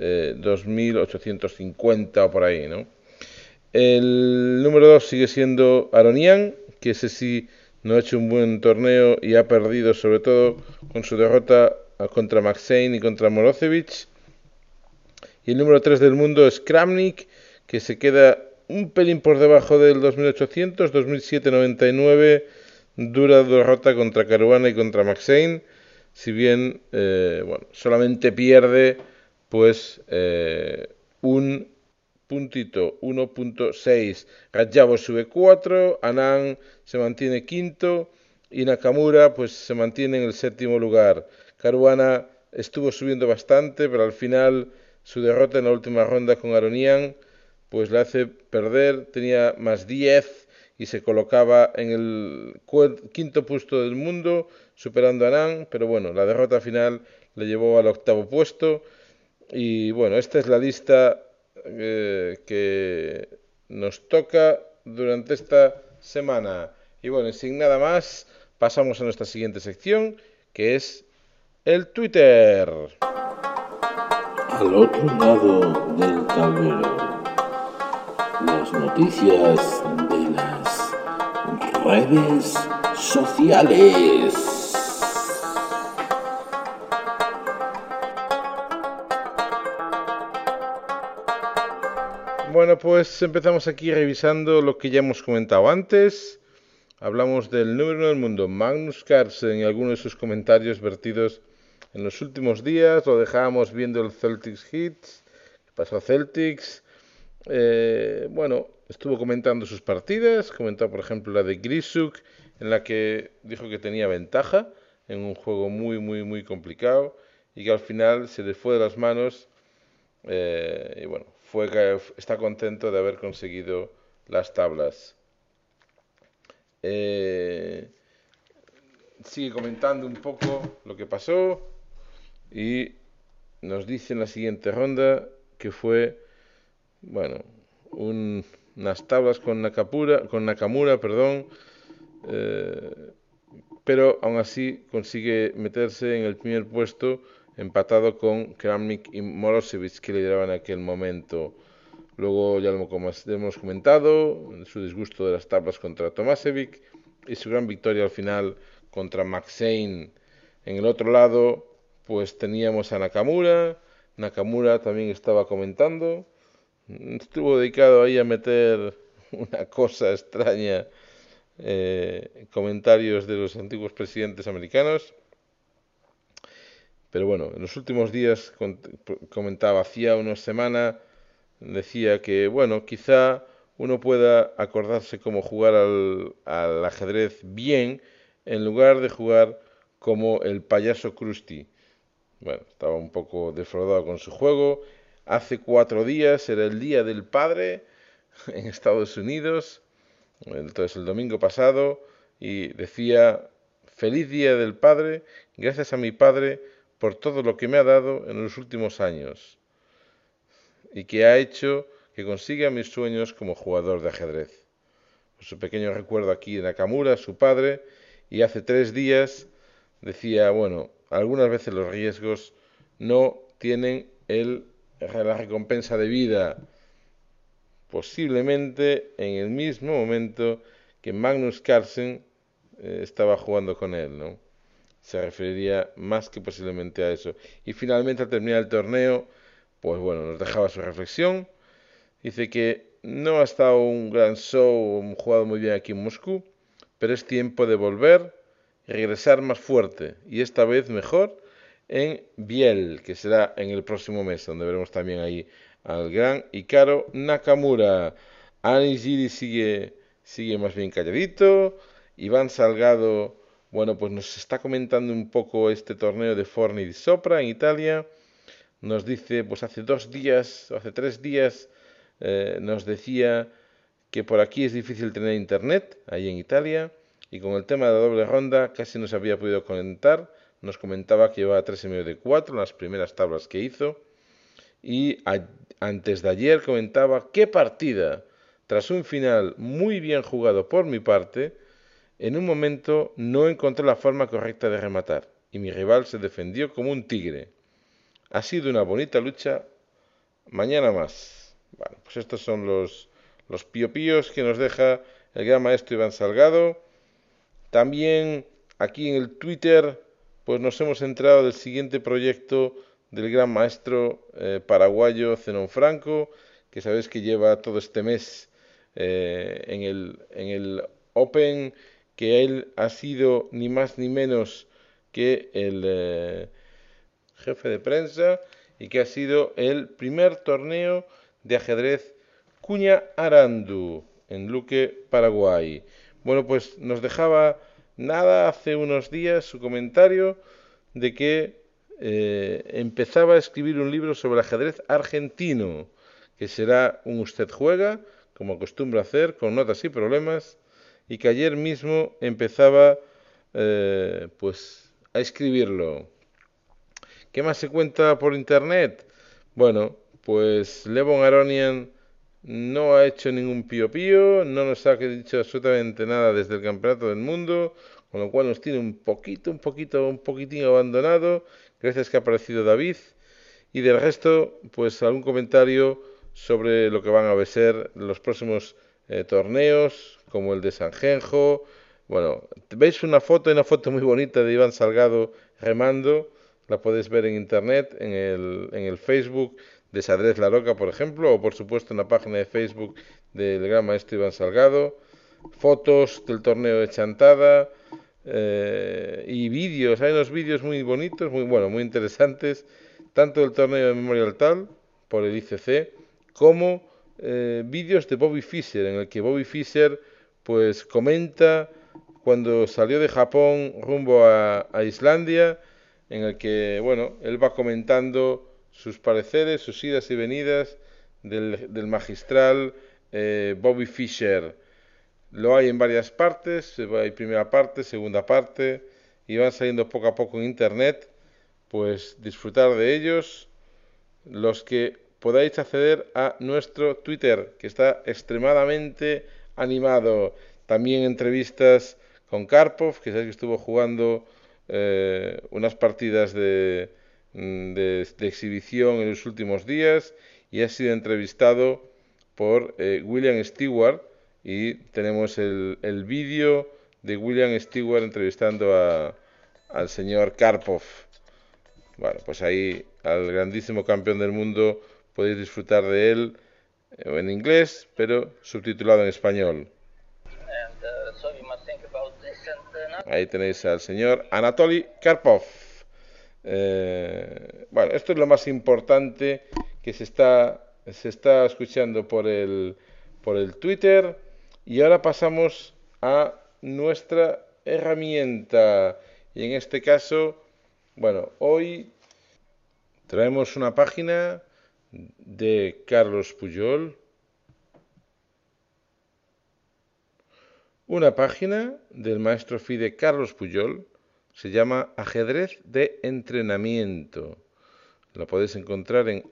2850 o por ahí, ¿no? El número 2 sigue siendo Aronian, que ese sí no ha hecho un buen torneo y ha perdido sobre todo con su derrota contra Maxein y contra Morozovic. Y el número 3 del mundo es Kramnik, que se queda un pelín por debajo del 2800, 2799, dura derrota contra Caruana y contra Maxein, si bien bueno, solamente pierde pues un puntito, 1.6. Radjabov sube 4, Anand se mantiene quinto y Nakamura pues se mantiene en el séptimo lugar. Caruana estuvo subiendo bastante, pero al final su derrota en la última ronda con Aronian pues le hace perder, tenía más 10 y se colocaba en el quinto puesto del mundo, superando a Anand, pero bueno, la derrota final le llevó al octavo puesto. Y bueno, esta es la lista que nos toca durante esta semana. Y bueno, sin nada más, pasamos a nuestra siguiente sección, que es el Twitter. Al otro lado del tablero, las noticias de las redes sociales. Bueno, pues empezamos aquí revisando lo que ya hemos comentado antes. Hablamos del número 1 del mundo, Magnus Carlsen, y algunos de sus comentarios vertidos en los últimos días. Lo dejábamos viendo el Celtics Hits, que pasó a Celtics. Bueno, estuvo comentando sus partidas, comentó por ejemplo la de Grisuk, en la que dijo que tenía ventaja en un juego muy complicado. y que al final se le fue de las manos y bueno, está contento de haber conseguido las tablas. Sigue comentando un poco lo que pasó y nos dice en la siguiente ronda que fue, bueno, unas tablas con Nakamura, perdón, pero aún así consigue meterse en el primer puesto, empatado con Kramnik y Morosevic, que lideraban en aquel momento. Luego ya lo hemos comentado, su disgusto de las tablas contra Tomasevic y su gran victoria al final contra Maxein. En el otro lado, pues teníamos a Nakamura. Nakamura también estaba comentando. Estuvo dedicado ahí a meter una cosa extraña, comentarios de los antiguos presidentes americanos. Pero bueno, en los últimos días comentaba, hacía una semana, decía que, bueno, quizá uno pueda acordarse cómo jugar al ajedrez bien en lugar de jugar como el payaso Krusty. Bueno, estaba un poco defraudado con su juego. Hace 4 días era el Día del Padre en Estados Unidos, entonces el domingo pasado, y decía: feliz Día del Padre, gracias a mi padre por todo lo que me ha dado en los últimos años y que ha hecho que consiga mis sueños como jugador de ajedrez. Pues su pequeño recuerdo aquí de Nakamura, su padre, y hace 3 días decía, bueno, algunas veces los riesgos no tienen la recompensa de vida. Posiblemente en el mismo momento que Magnus Carlsen estaba jugando con él, ¿no? Se referiría más que posiblemente a eso. Y finalmente, al terminar el torneo, pues bueno, nos dejaba su reflexión. Dice que no ha estado un gran show, jugado muy bien aquí en Moscú, pero es tiempo de volver y regresar más fuerte, y esta vez mejor, en Biel, que será en el próximo mes, donde veremos también ahí al gran Hikaru Nakamura. Anigiri sigue más bien calladito. Iván Salgado, bueno, pues nos está comentando un poco este torneo de Forni di Sopra en Italia. Nos dice, pues hace 2 días, o hace 3 días, nos decía que por aquí es difícil tener internet, ahí en Italia, y con el tema de la doble ronda casi no se había podido conectar. Nos comentaba que llevaba 3,5 de 4 en las primeras tablas que hizo. Y antes de ayer comentaba: qué partida, tras un final muy bien jugado por mi parte, en un momento no encontré la forma correcta de rematar, y mi rival se defendió como un tigre. Ha sido una bonita lucha, mañana más. Bueno, pues estos son los piopíos que nos deja el gran maestro Iván Salgado. También aquí en el Twitter, pues nos hemos enterado del siguiente proyecto del gran maestro paraguayo Zenón Franco, que sabéis que lleva todo este mes en el Open, que él ha sido ni más ni menos que el jefe de prensa, y que ha sido el primer torneo de ajedrez Cuña Arandu en Luque, Paraguay. Bueno, pues nos dejaba hace unos días su comentario de que empezaba a escribir un libro sobre el ajedrez argentino, que será un Usted Juega, como acostumbra hacer, con notas y problemas, y que ayer mismo empezaba pues a escribirlo. ¿Qué más se cuenta por internet? Bueno, pues Levon Aronian no ha hecho ningún pío, no nos ha dicho absolutamente nada desde el Campeonato del Mundo, con lo cual nos tiene un poquitín abandonado, gracias que ha aparecido David, y del resto, pues algún comentario sobre lo que van a ser los próximos torneos, como el de San Genjo. Bueno, veis una foto muy bonita de Iván Salgado remando, la podéis ver en internet, en el Facebook de Xadrez La Roca, por ejemplo, o por supuesto en la página de Facebook del gran maestro Iván Salgado. Fotos del torneo de Chantada y vídeos, hay unos vídeos muy bonitos, muy interesantes, tanto del torneo de Memorial Tal por el ICC, como vídeos de Bobby Fischer, en el que Bobby Fischer pues comenta cuando salió de Japón rumbo a Islandia, en el que, bueno, él va comentando sus pareceres, sus idas y venidas del magistral Bobby Fischer. Lo hay en varias partes, hay primera parte, segunda parte, y van saliendo poco a poco en internet. Pues disfrutar de ellos. Los que podáis acceder a nuestro Twitter, que está extremadamente animado. También entrevistas con Karpov, que sabéis que estuvo jugando unas partidas de exhibición en los últimos días y ha sido entrevistado por William Stewart, y tenemos el vídeo de William Stewart entrevistando al señor Karpov. Bueno, pues ahí al grandísimo campeón del mundo podéis disfrutar de él en inglés, pero subtitulado en español. Ahí tenéis al señor Anatoly Karpov. Bueno, esto es lo más importante que se está escuchando por el Twitter. Y ahora pasamos a nuestra herramienta. Y en este caso, bueno, hoy traemos una página de Carlos Puyol. Una página del maestro FIDE Carlos Puyol. Se llama Ajedrez de Entrenamiento. Lo podéis encontrar en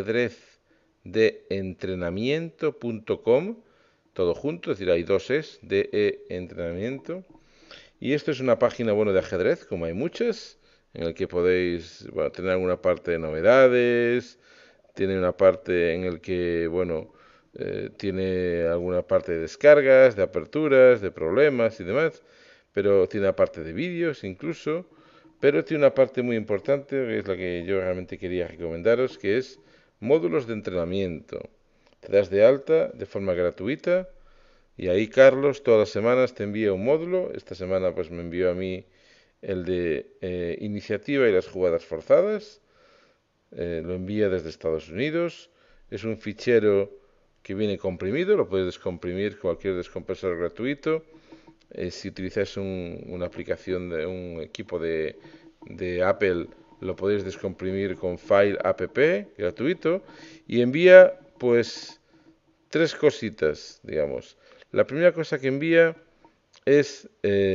ajedrezdeentrenamiento.com. Todo junto, es decir, hay dos es, de entrenamiento. Y esto es una página, bueno, de ajedrez, como hay muchas, en el que podéis, bueno, tener alguna parte de novedades, tiene una parte en el que, bueno, tiene alguna parte de descargas, de aperturas, de problemas y demás, pero tiene una parte de vídeos incluso, pero tiene una parte muy importante, que es la que yo realmente quería recomendaros, que es módulos de entrenamiento. Te das de alta de forma gratuita y ahí Carlos todas las semanas te envía un módulo. Esta semana pues me envió a mí el de iniciativa y las jugadas forzadas. Lo envía desde Estados Unidos. Es un fichero que viene comprimido, lo puedes descomprimir cualquier descompresor gratuito. Si utilizáis una aplicación de un equipo de Apple, lo podéis descomprimir con File app gratuito, y envía pues 3 cositas, digamos. La primera cosa que envía es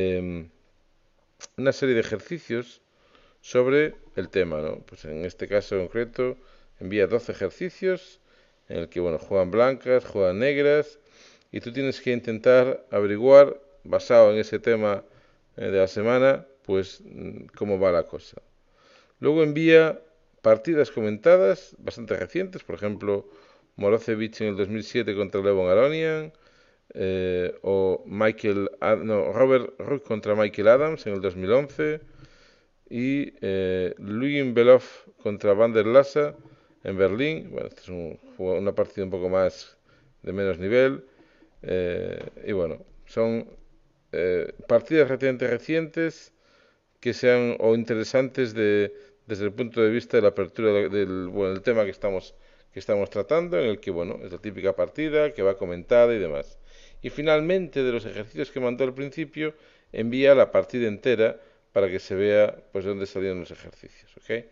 una serie de ejercicios sobre el tema, ¿no? Pues en este caso concreto envía 12 ejercicios en el que, bueno, juegan blancas, juegan negras, y tú tienes que intentar averiguar, basado en ese tema de la semana, pues cómo va la cosa. Luego envía partidas comentadas bastante recientes, por ejemplo, Morozevich en el 2007 contra Levon Aronian, o Robert Ruck contra Michael Adams en el 2011, y Luyin Belov contra Van der Lassa en Berlín. Bueno, esta es una partida un poco más de menos nivel, y bueno, son partidas relativamente recientes que sean o interesantes desde el punto de vista de la apertura del tema que estamos tratando, en el que, bueno, es la típica partida que va comentada y demás. Y finalmente, de los ejercicios que mandó al principio, envía la partida entera para que se vea pues de dónde salieron los ejercicios, ¿ok?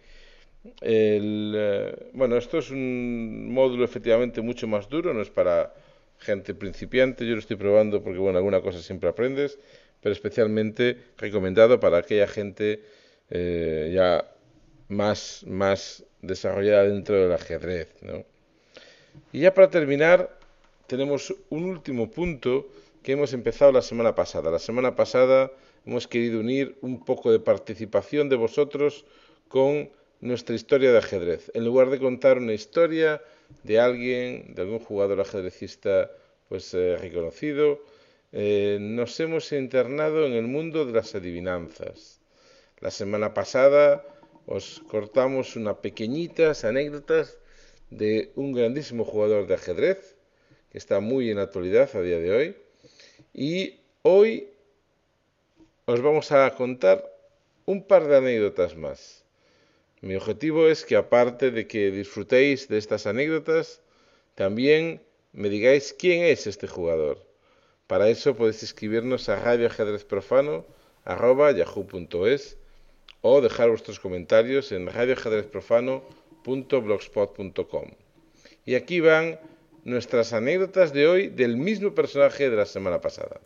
Bueno, esto es un módulo efectivamente mucho más duro, no es para gente principiante. Yo lo estoy probando porque, bueno, alguna cosa siempre aprendes, pero especialmente recomendado para aquella gente ya más desarrollada dentro del ajedrez, ¿no? Y ya para terminar, tenemos un último punto que hemos empezado la semana pasada. La semana pasada hemos querido unir un poco de participación de vosotros con nuestra historia de ajedrez. En lugar de contar una historia de alguien, de algún jugador ajedrecista pues reconocido, nos hemos internado en el mundo de las adivinanzas. La semana pasada os cortamos unas pequeñitas anécdotas de un grandísimo jugador de ajedrez que está muy en actualidad a día de hoy, y hoy os vamos a contar un par de anécdotas más. Mi objetivo es que, aparte de que disfrutéis de estas anécdotas, también me digáis quién es este jugador. Para eso podéis escribirnos a radioajedrezprofano@yahoo.es o dejar vuestros comentarios en radioajedrezprofano.blogspot.com. Y aquí van nuestras anécdotas de hoy del mismo personaje de la semana pasada.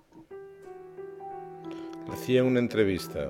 Le hacía una entrevista.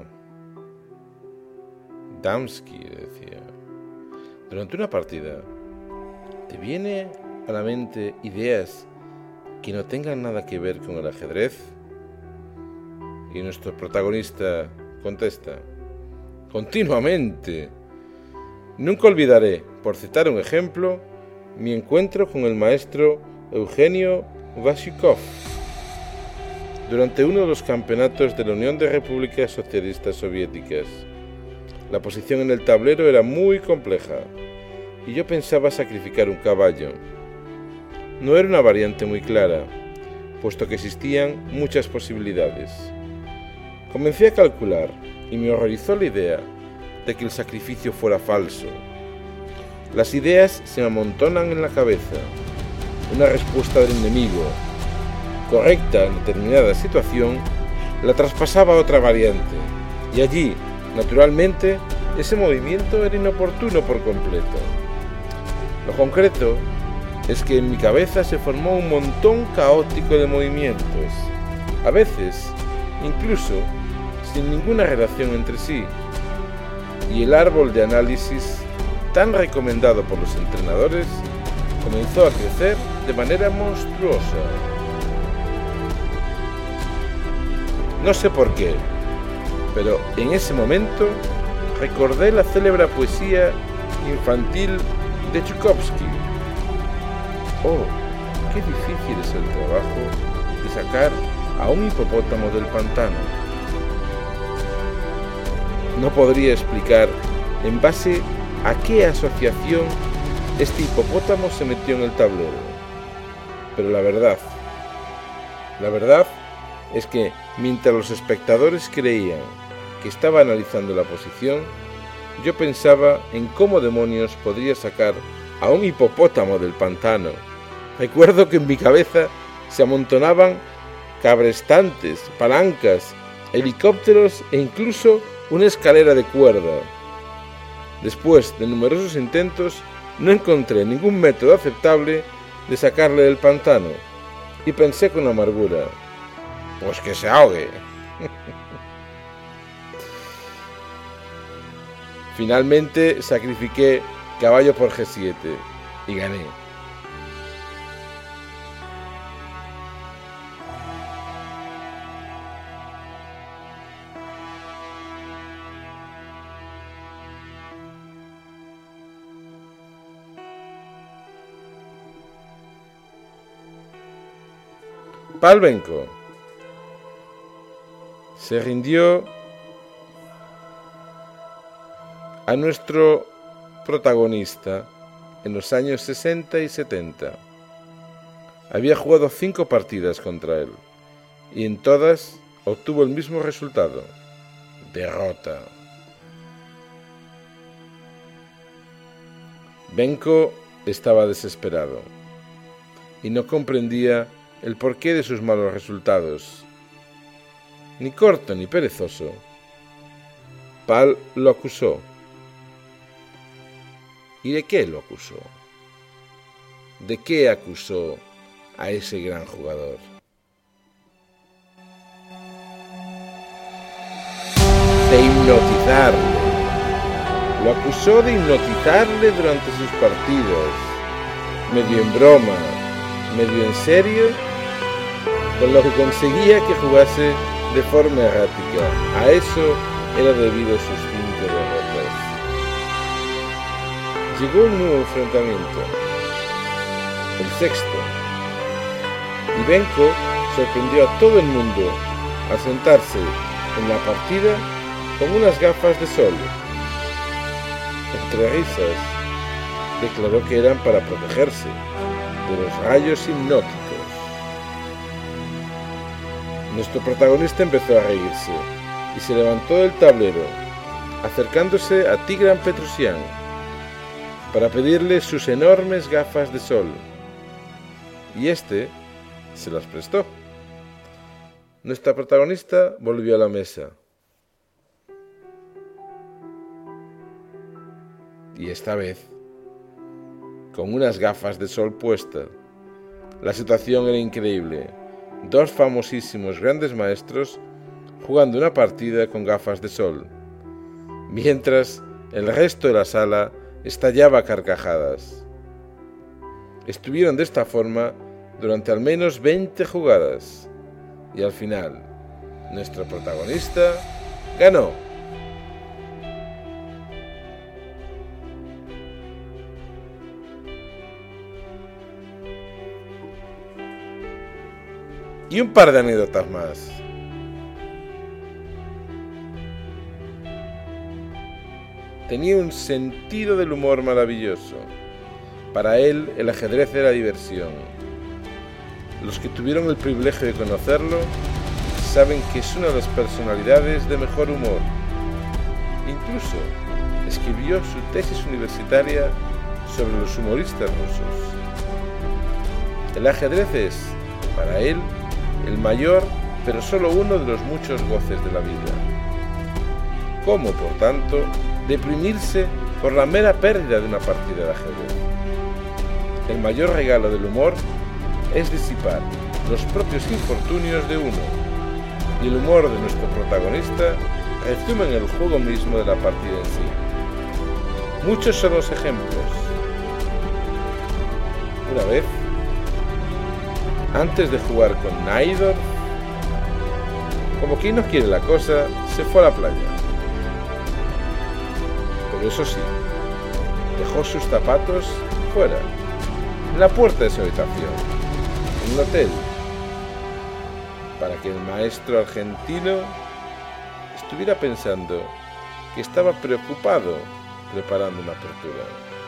Damsky le decía: durante una partida, ¿te viene a la mente ideas que no tengan nada que ver con el ajedrez? Y nuestro protagonista contesta: continuamente. Nunca olvidaré, por citar un ejemplo, mi encuentro con el maestro Eugenio Vasyukov durante uno de los campeonatos de la Unión de Repúblicas Socialistas Soviéticas. La posición en el tablero era muy compleja y yo pensaba sacrificar un caballo. No era una variante muy clara, puesto que existían muchas posibilidades. Comencé a calcular y me horrorizó la idea de que el sacrificio fuera falso. Las ideas se me amontonan en la cabeza. Una respuesta del enemigo, correcta en determinada situación, la traspasaba a otra variante, y allí, naturalmente, ese movimiento era inoportuno por completo. Lo concreto es que en mi cabeza se formó un montón caótico de movimientos, a veces, incluso, sin ninguna relación entre sí, y el árbol de análisis, tan recomendado por los entrenadores, comenzó a crecer de manera monstruosa. No sé por qué, pero en ese momento recordé la célebre poesía infantil de Tchaikovsky. Oh, qué difícil es el trabajo de sacar a un hipopótamo del pantano. No podría explicar en base a qué asociación este hipopótamo se metió en el tablero, pero la verdad es que mientras los espectadores creían que estaba analizando la posición, yo pensaba en cómo demonios podría sacar a un hipopótamo del pantano. Recuerdo que en mi cabeza se amontonaban cabrestantes, palancas, helicópteros e incluso una escalera de cuerda. Después de numerosos intentos, no encontré ningún método aceptable de sacarle del pantano y pensé con amargura: pues que se ahogue. Finalmente sacrifiqué caballo por G7 y gané. Pavlenko se rindió a nuestro protagonista en los años 60 y 70. Había jugado 5 partidas contra él y en todas obtuvo el mismo resultado: derrota. Benko estaba desesperado y no comprendía el porqué de sus malos resultados. Ni corto ni perezoso, Pal lo acusó. ¿Y de qué lo acusó? ¿De qué acusó a ese gran jugador? De hipnotizarle. Lo acusó de hipnotizarle durante sus partidas, medio en broma, medio en serio, con lo que conseguía que jugase de forma errática. A eso era debido sus 5 derrotas. Llegó un nuevo enfrentamiento, el 6º, y Benko sorprendió a todo el mundo al sentarse en la partida con unas gafas de sol. Entre risas, declaró que eran para protegerse de los rayos hipnóticos. Nuestro protagonista empezó a reírse y se levantó del tablero, acercándose a Tigran Petrosian para pedirle sus enormes gafas de sol, y este se las prestó. Nuestra protagonista volvió a la mesa. Y esta vez, con unas gafas de sol puestas. La situación era increíble. 2 famosísimos grandes maestros jugando una partida con gafas de sol, mientras el resto de la sala estallaba a carcajadas. Estuvieron de esta forma durante al menos 20 jugadas y al final, nuestro protagonista ganó. Y un par de anécdotas más. Tenía un sentido del humor maravilloso. Para él, el ajedrez era diversión. Los que tuvieron el privilegio de conocerlo saben que es una de las personalidades de mejor humor. Incluso escribió su tesis universitaria sobre los humoristas rusos. El ajedrez es, para él, el mayor, pero solo uno de los muchos goces de la vida. ¿Cómo, por tanto, deprimirse por la mera pérdida de una partida de ajedrez? El mayor regalo del humor es disipar los propios infortunios de uno, y el humor de nuestro protagonista resume en el juego mismo de la partida en sí. Muchos son los ejemplos. Una vez, antes de jugar con Naidorf, como quien no quiere la cosa, se fue a la playa. Pero eso sí, dejó sus zapatos fuera, en la puerta de su habitación, en un hotel, para que el maestro argentino estuviera pensando que estaba preocupado preparando una apertura.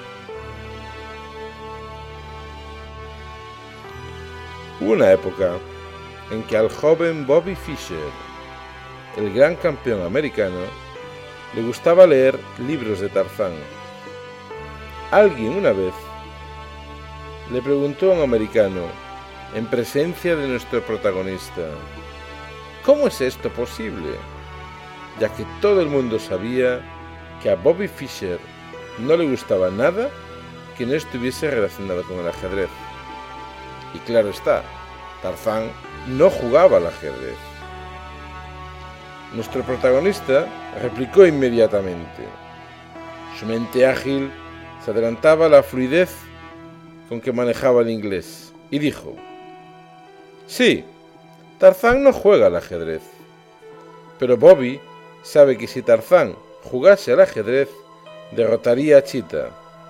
Hubo una época en que al joven Bobby Fischer, el gran campeón americano, le gustaba leer libros de Tarzán. Alguien una vez le preguntó a un americano, en presencia de nuestro protagonista, ¿cómo es esto posible? Ya que todo el mundo sabía que a Bobby Fischer no le gustaba nada que no estuviese relacionado con el ajedrez. Y claro está, Tarzán no jugaba al ajedrez. Nuestro protagonista replicó inmediatamente. Su mente ágil se adelantaba a la fluidez con que manejaba el inglés y dijo: sí, Tarzán no juega al ajedrez, pero Bobby sabe que si Tarzán jugase al ajedrez, derrotaría a Cheetah.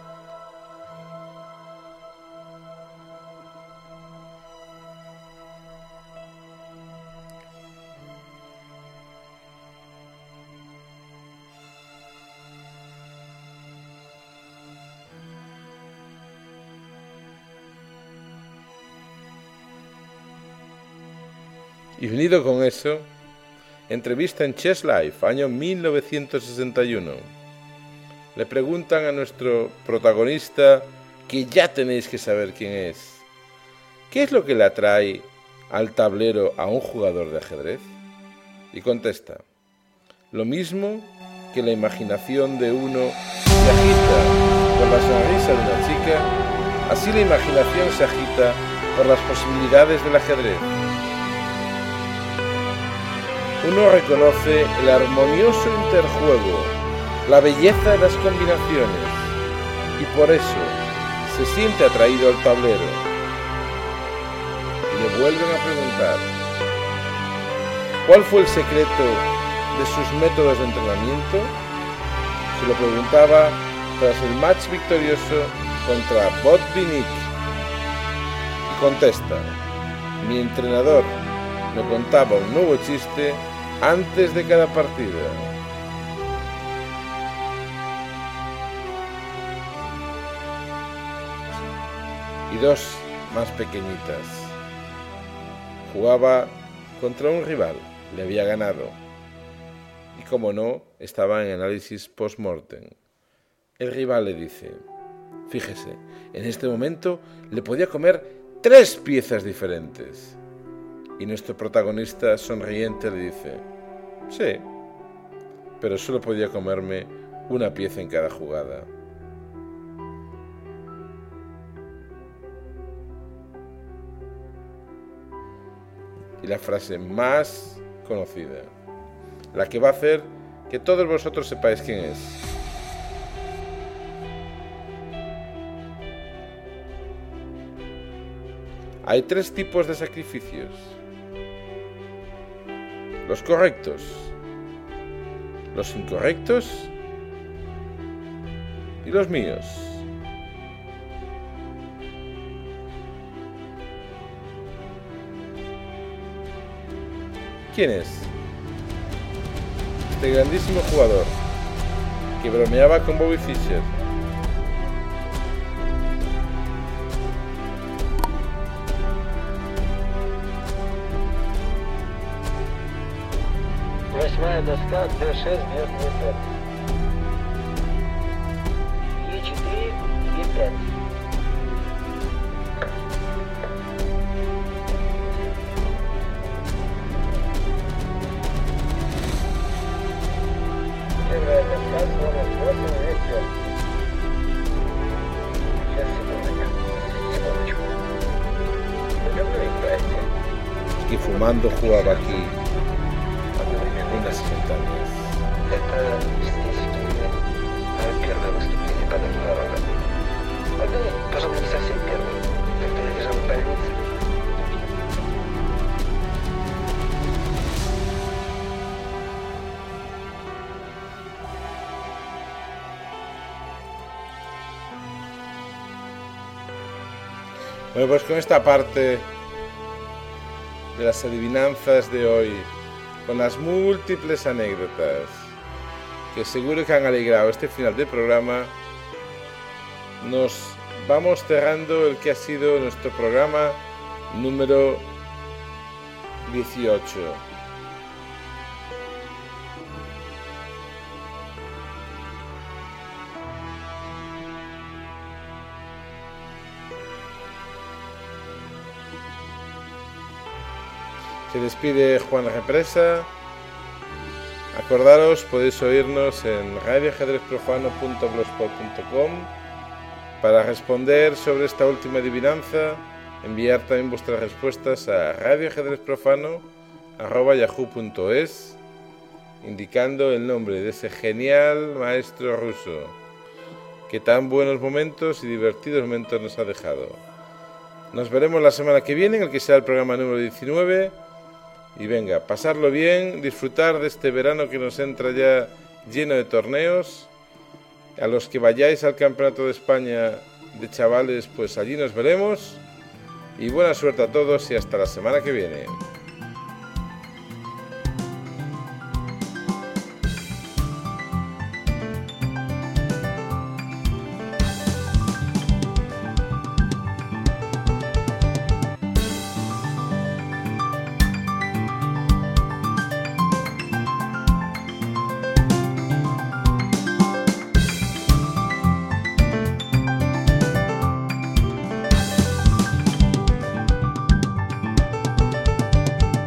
Y unido con eso, entrevista en Chess Life, año 1961. Le preguntan a nuestro protagonista, que ya tenéis que saber quién es, ¿qué es lo que le atrae al tablero a un jugador de ajedrez? Y contesta: lo mismo que la imaginación de uno se agita por la sonrisa de una chica, así la imaginación se agita por las posibilidades del ajedrez. Uno reconoce el armonioso interjuego, la belleza de las combinaciones, y por eso se siente atraído al tablero. Y le vuelven a preguntar: ¿cuál fue el secreto de sus métodos de entrenamiento? Se lo preguntaba tras el match victorioso contra Botvinnik. Y contesta: mi entrenador me contaba un nuevo chiste antes de cada partida. Y 2 más pequeñitas. Jugaba contra un rival, le había ganado. Y como no, estaba en análisis post-mortem. El rival le dice: fíjese, en este momento le podía comer 3 piezas diferentes. Y nuestro protagonista, sonriente, le dice: sí, pero solo podía comerme una pieza en cada jugada. y la frase más conocida, la que va a hacer que todos vosotros sepáis quién es. Hay 3 tipos de sacrificios: los correctos, los incorrectos y los míos. ¿Quién es? Este grandísimo jugador que bromeaba con Bobby Fischer. Восьмая доска, D6 бьет E5. E4, E5. Первая доска, номер 8, E5. Сейчас, секундочку. Вы давно играете? Que fumando jugaba aquí unas montañas. Это действительно первое выступление подобного рода. Это, пожалуй, не совсем первое. Когда я лежал в больнице. Bueno, pues con esta parte de las adivinanzas de hoy, con las múltiples anécdotas que seguro que han alegrado este final de programa, nos vamos cerrando el que ha sido nuestro programa número 18. Se despide Juan Represa. Acordaros, podéis oírnos en radioajedrezprofano.blogspot.com para responder sobre esta última adivinanza. Enviar también vuestras respuestas a radioajedrezprofano@yahoo.es, indicando el nombre de ese genial maestro ruso que tan buenos momentos y divertidos momentos nos ha dejado. Nos veremos la semana que viene, en el que será el programa número 19. Y venga, pasarlo bien, disfrutar de este verano que nos entra ya lleno de torneos. A los que vayáis al Campeonato de España de chavales, pues allí nos veremos. Y buena suerte a todos y hasta la semana que viene.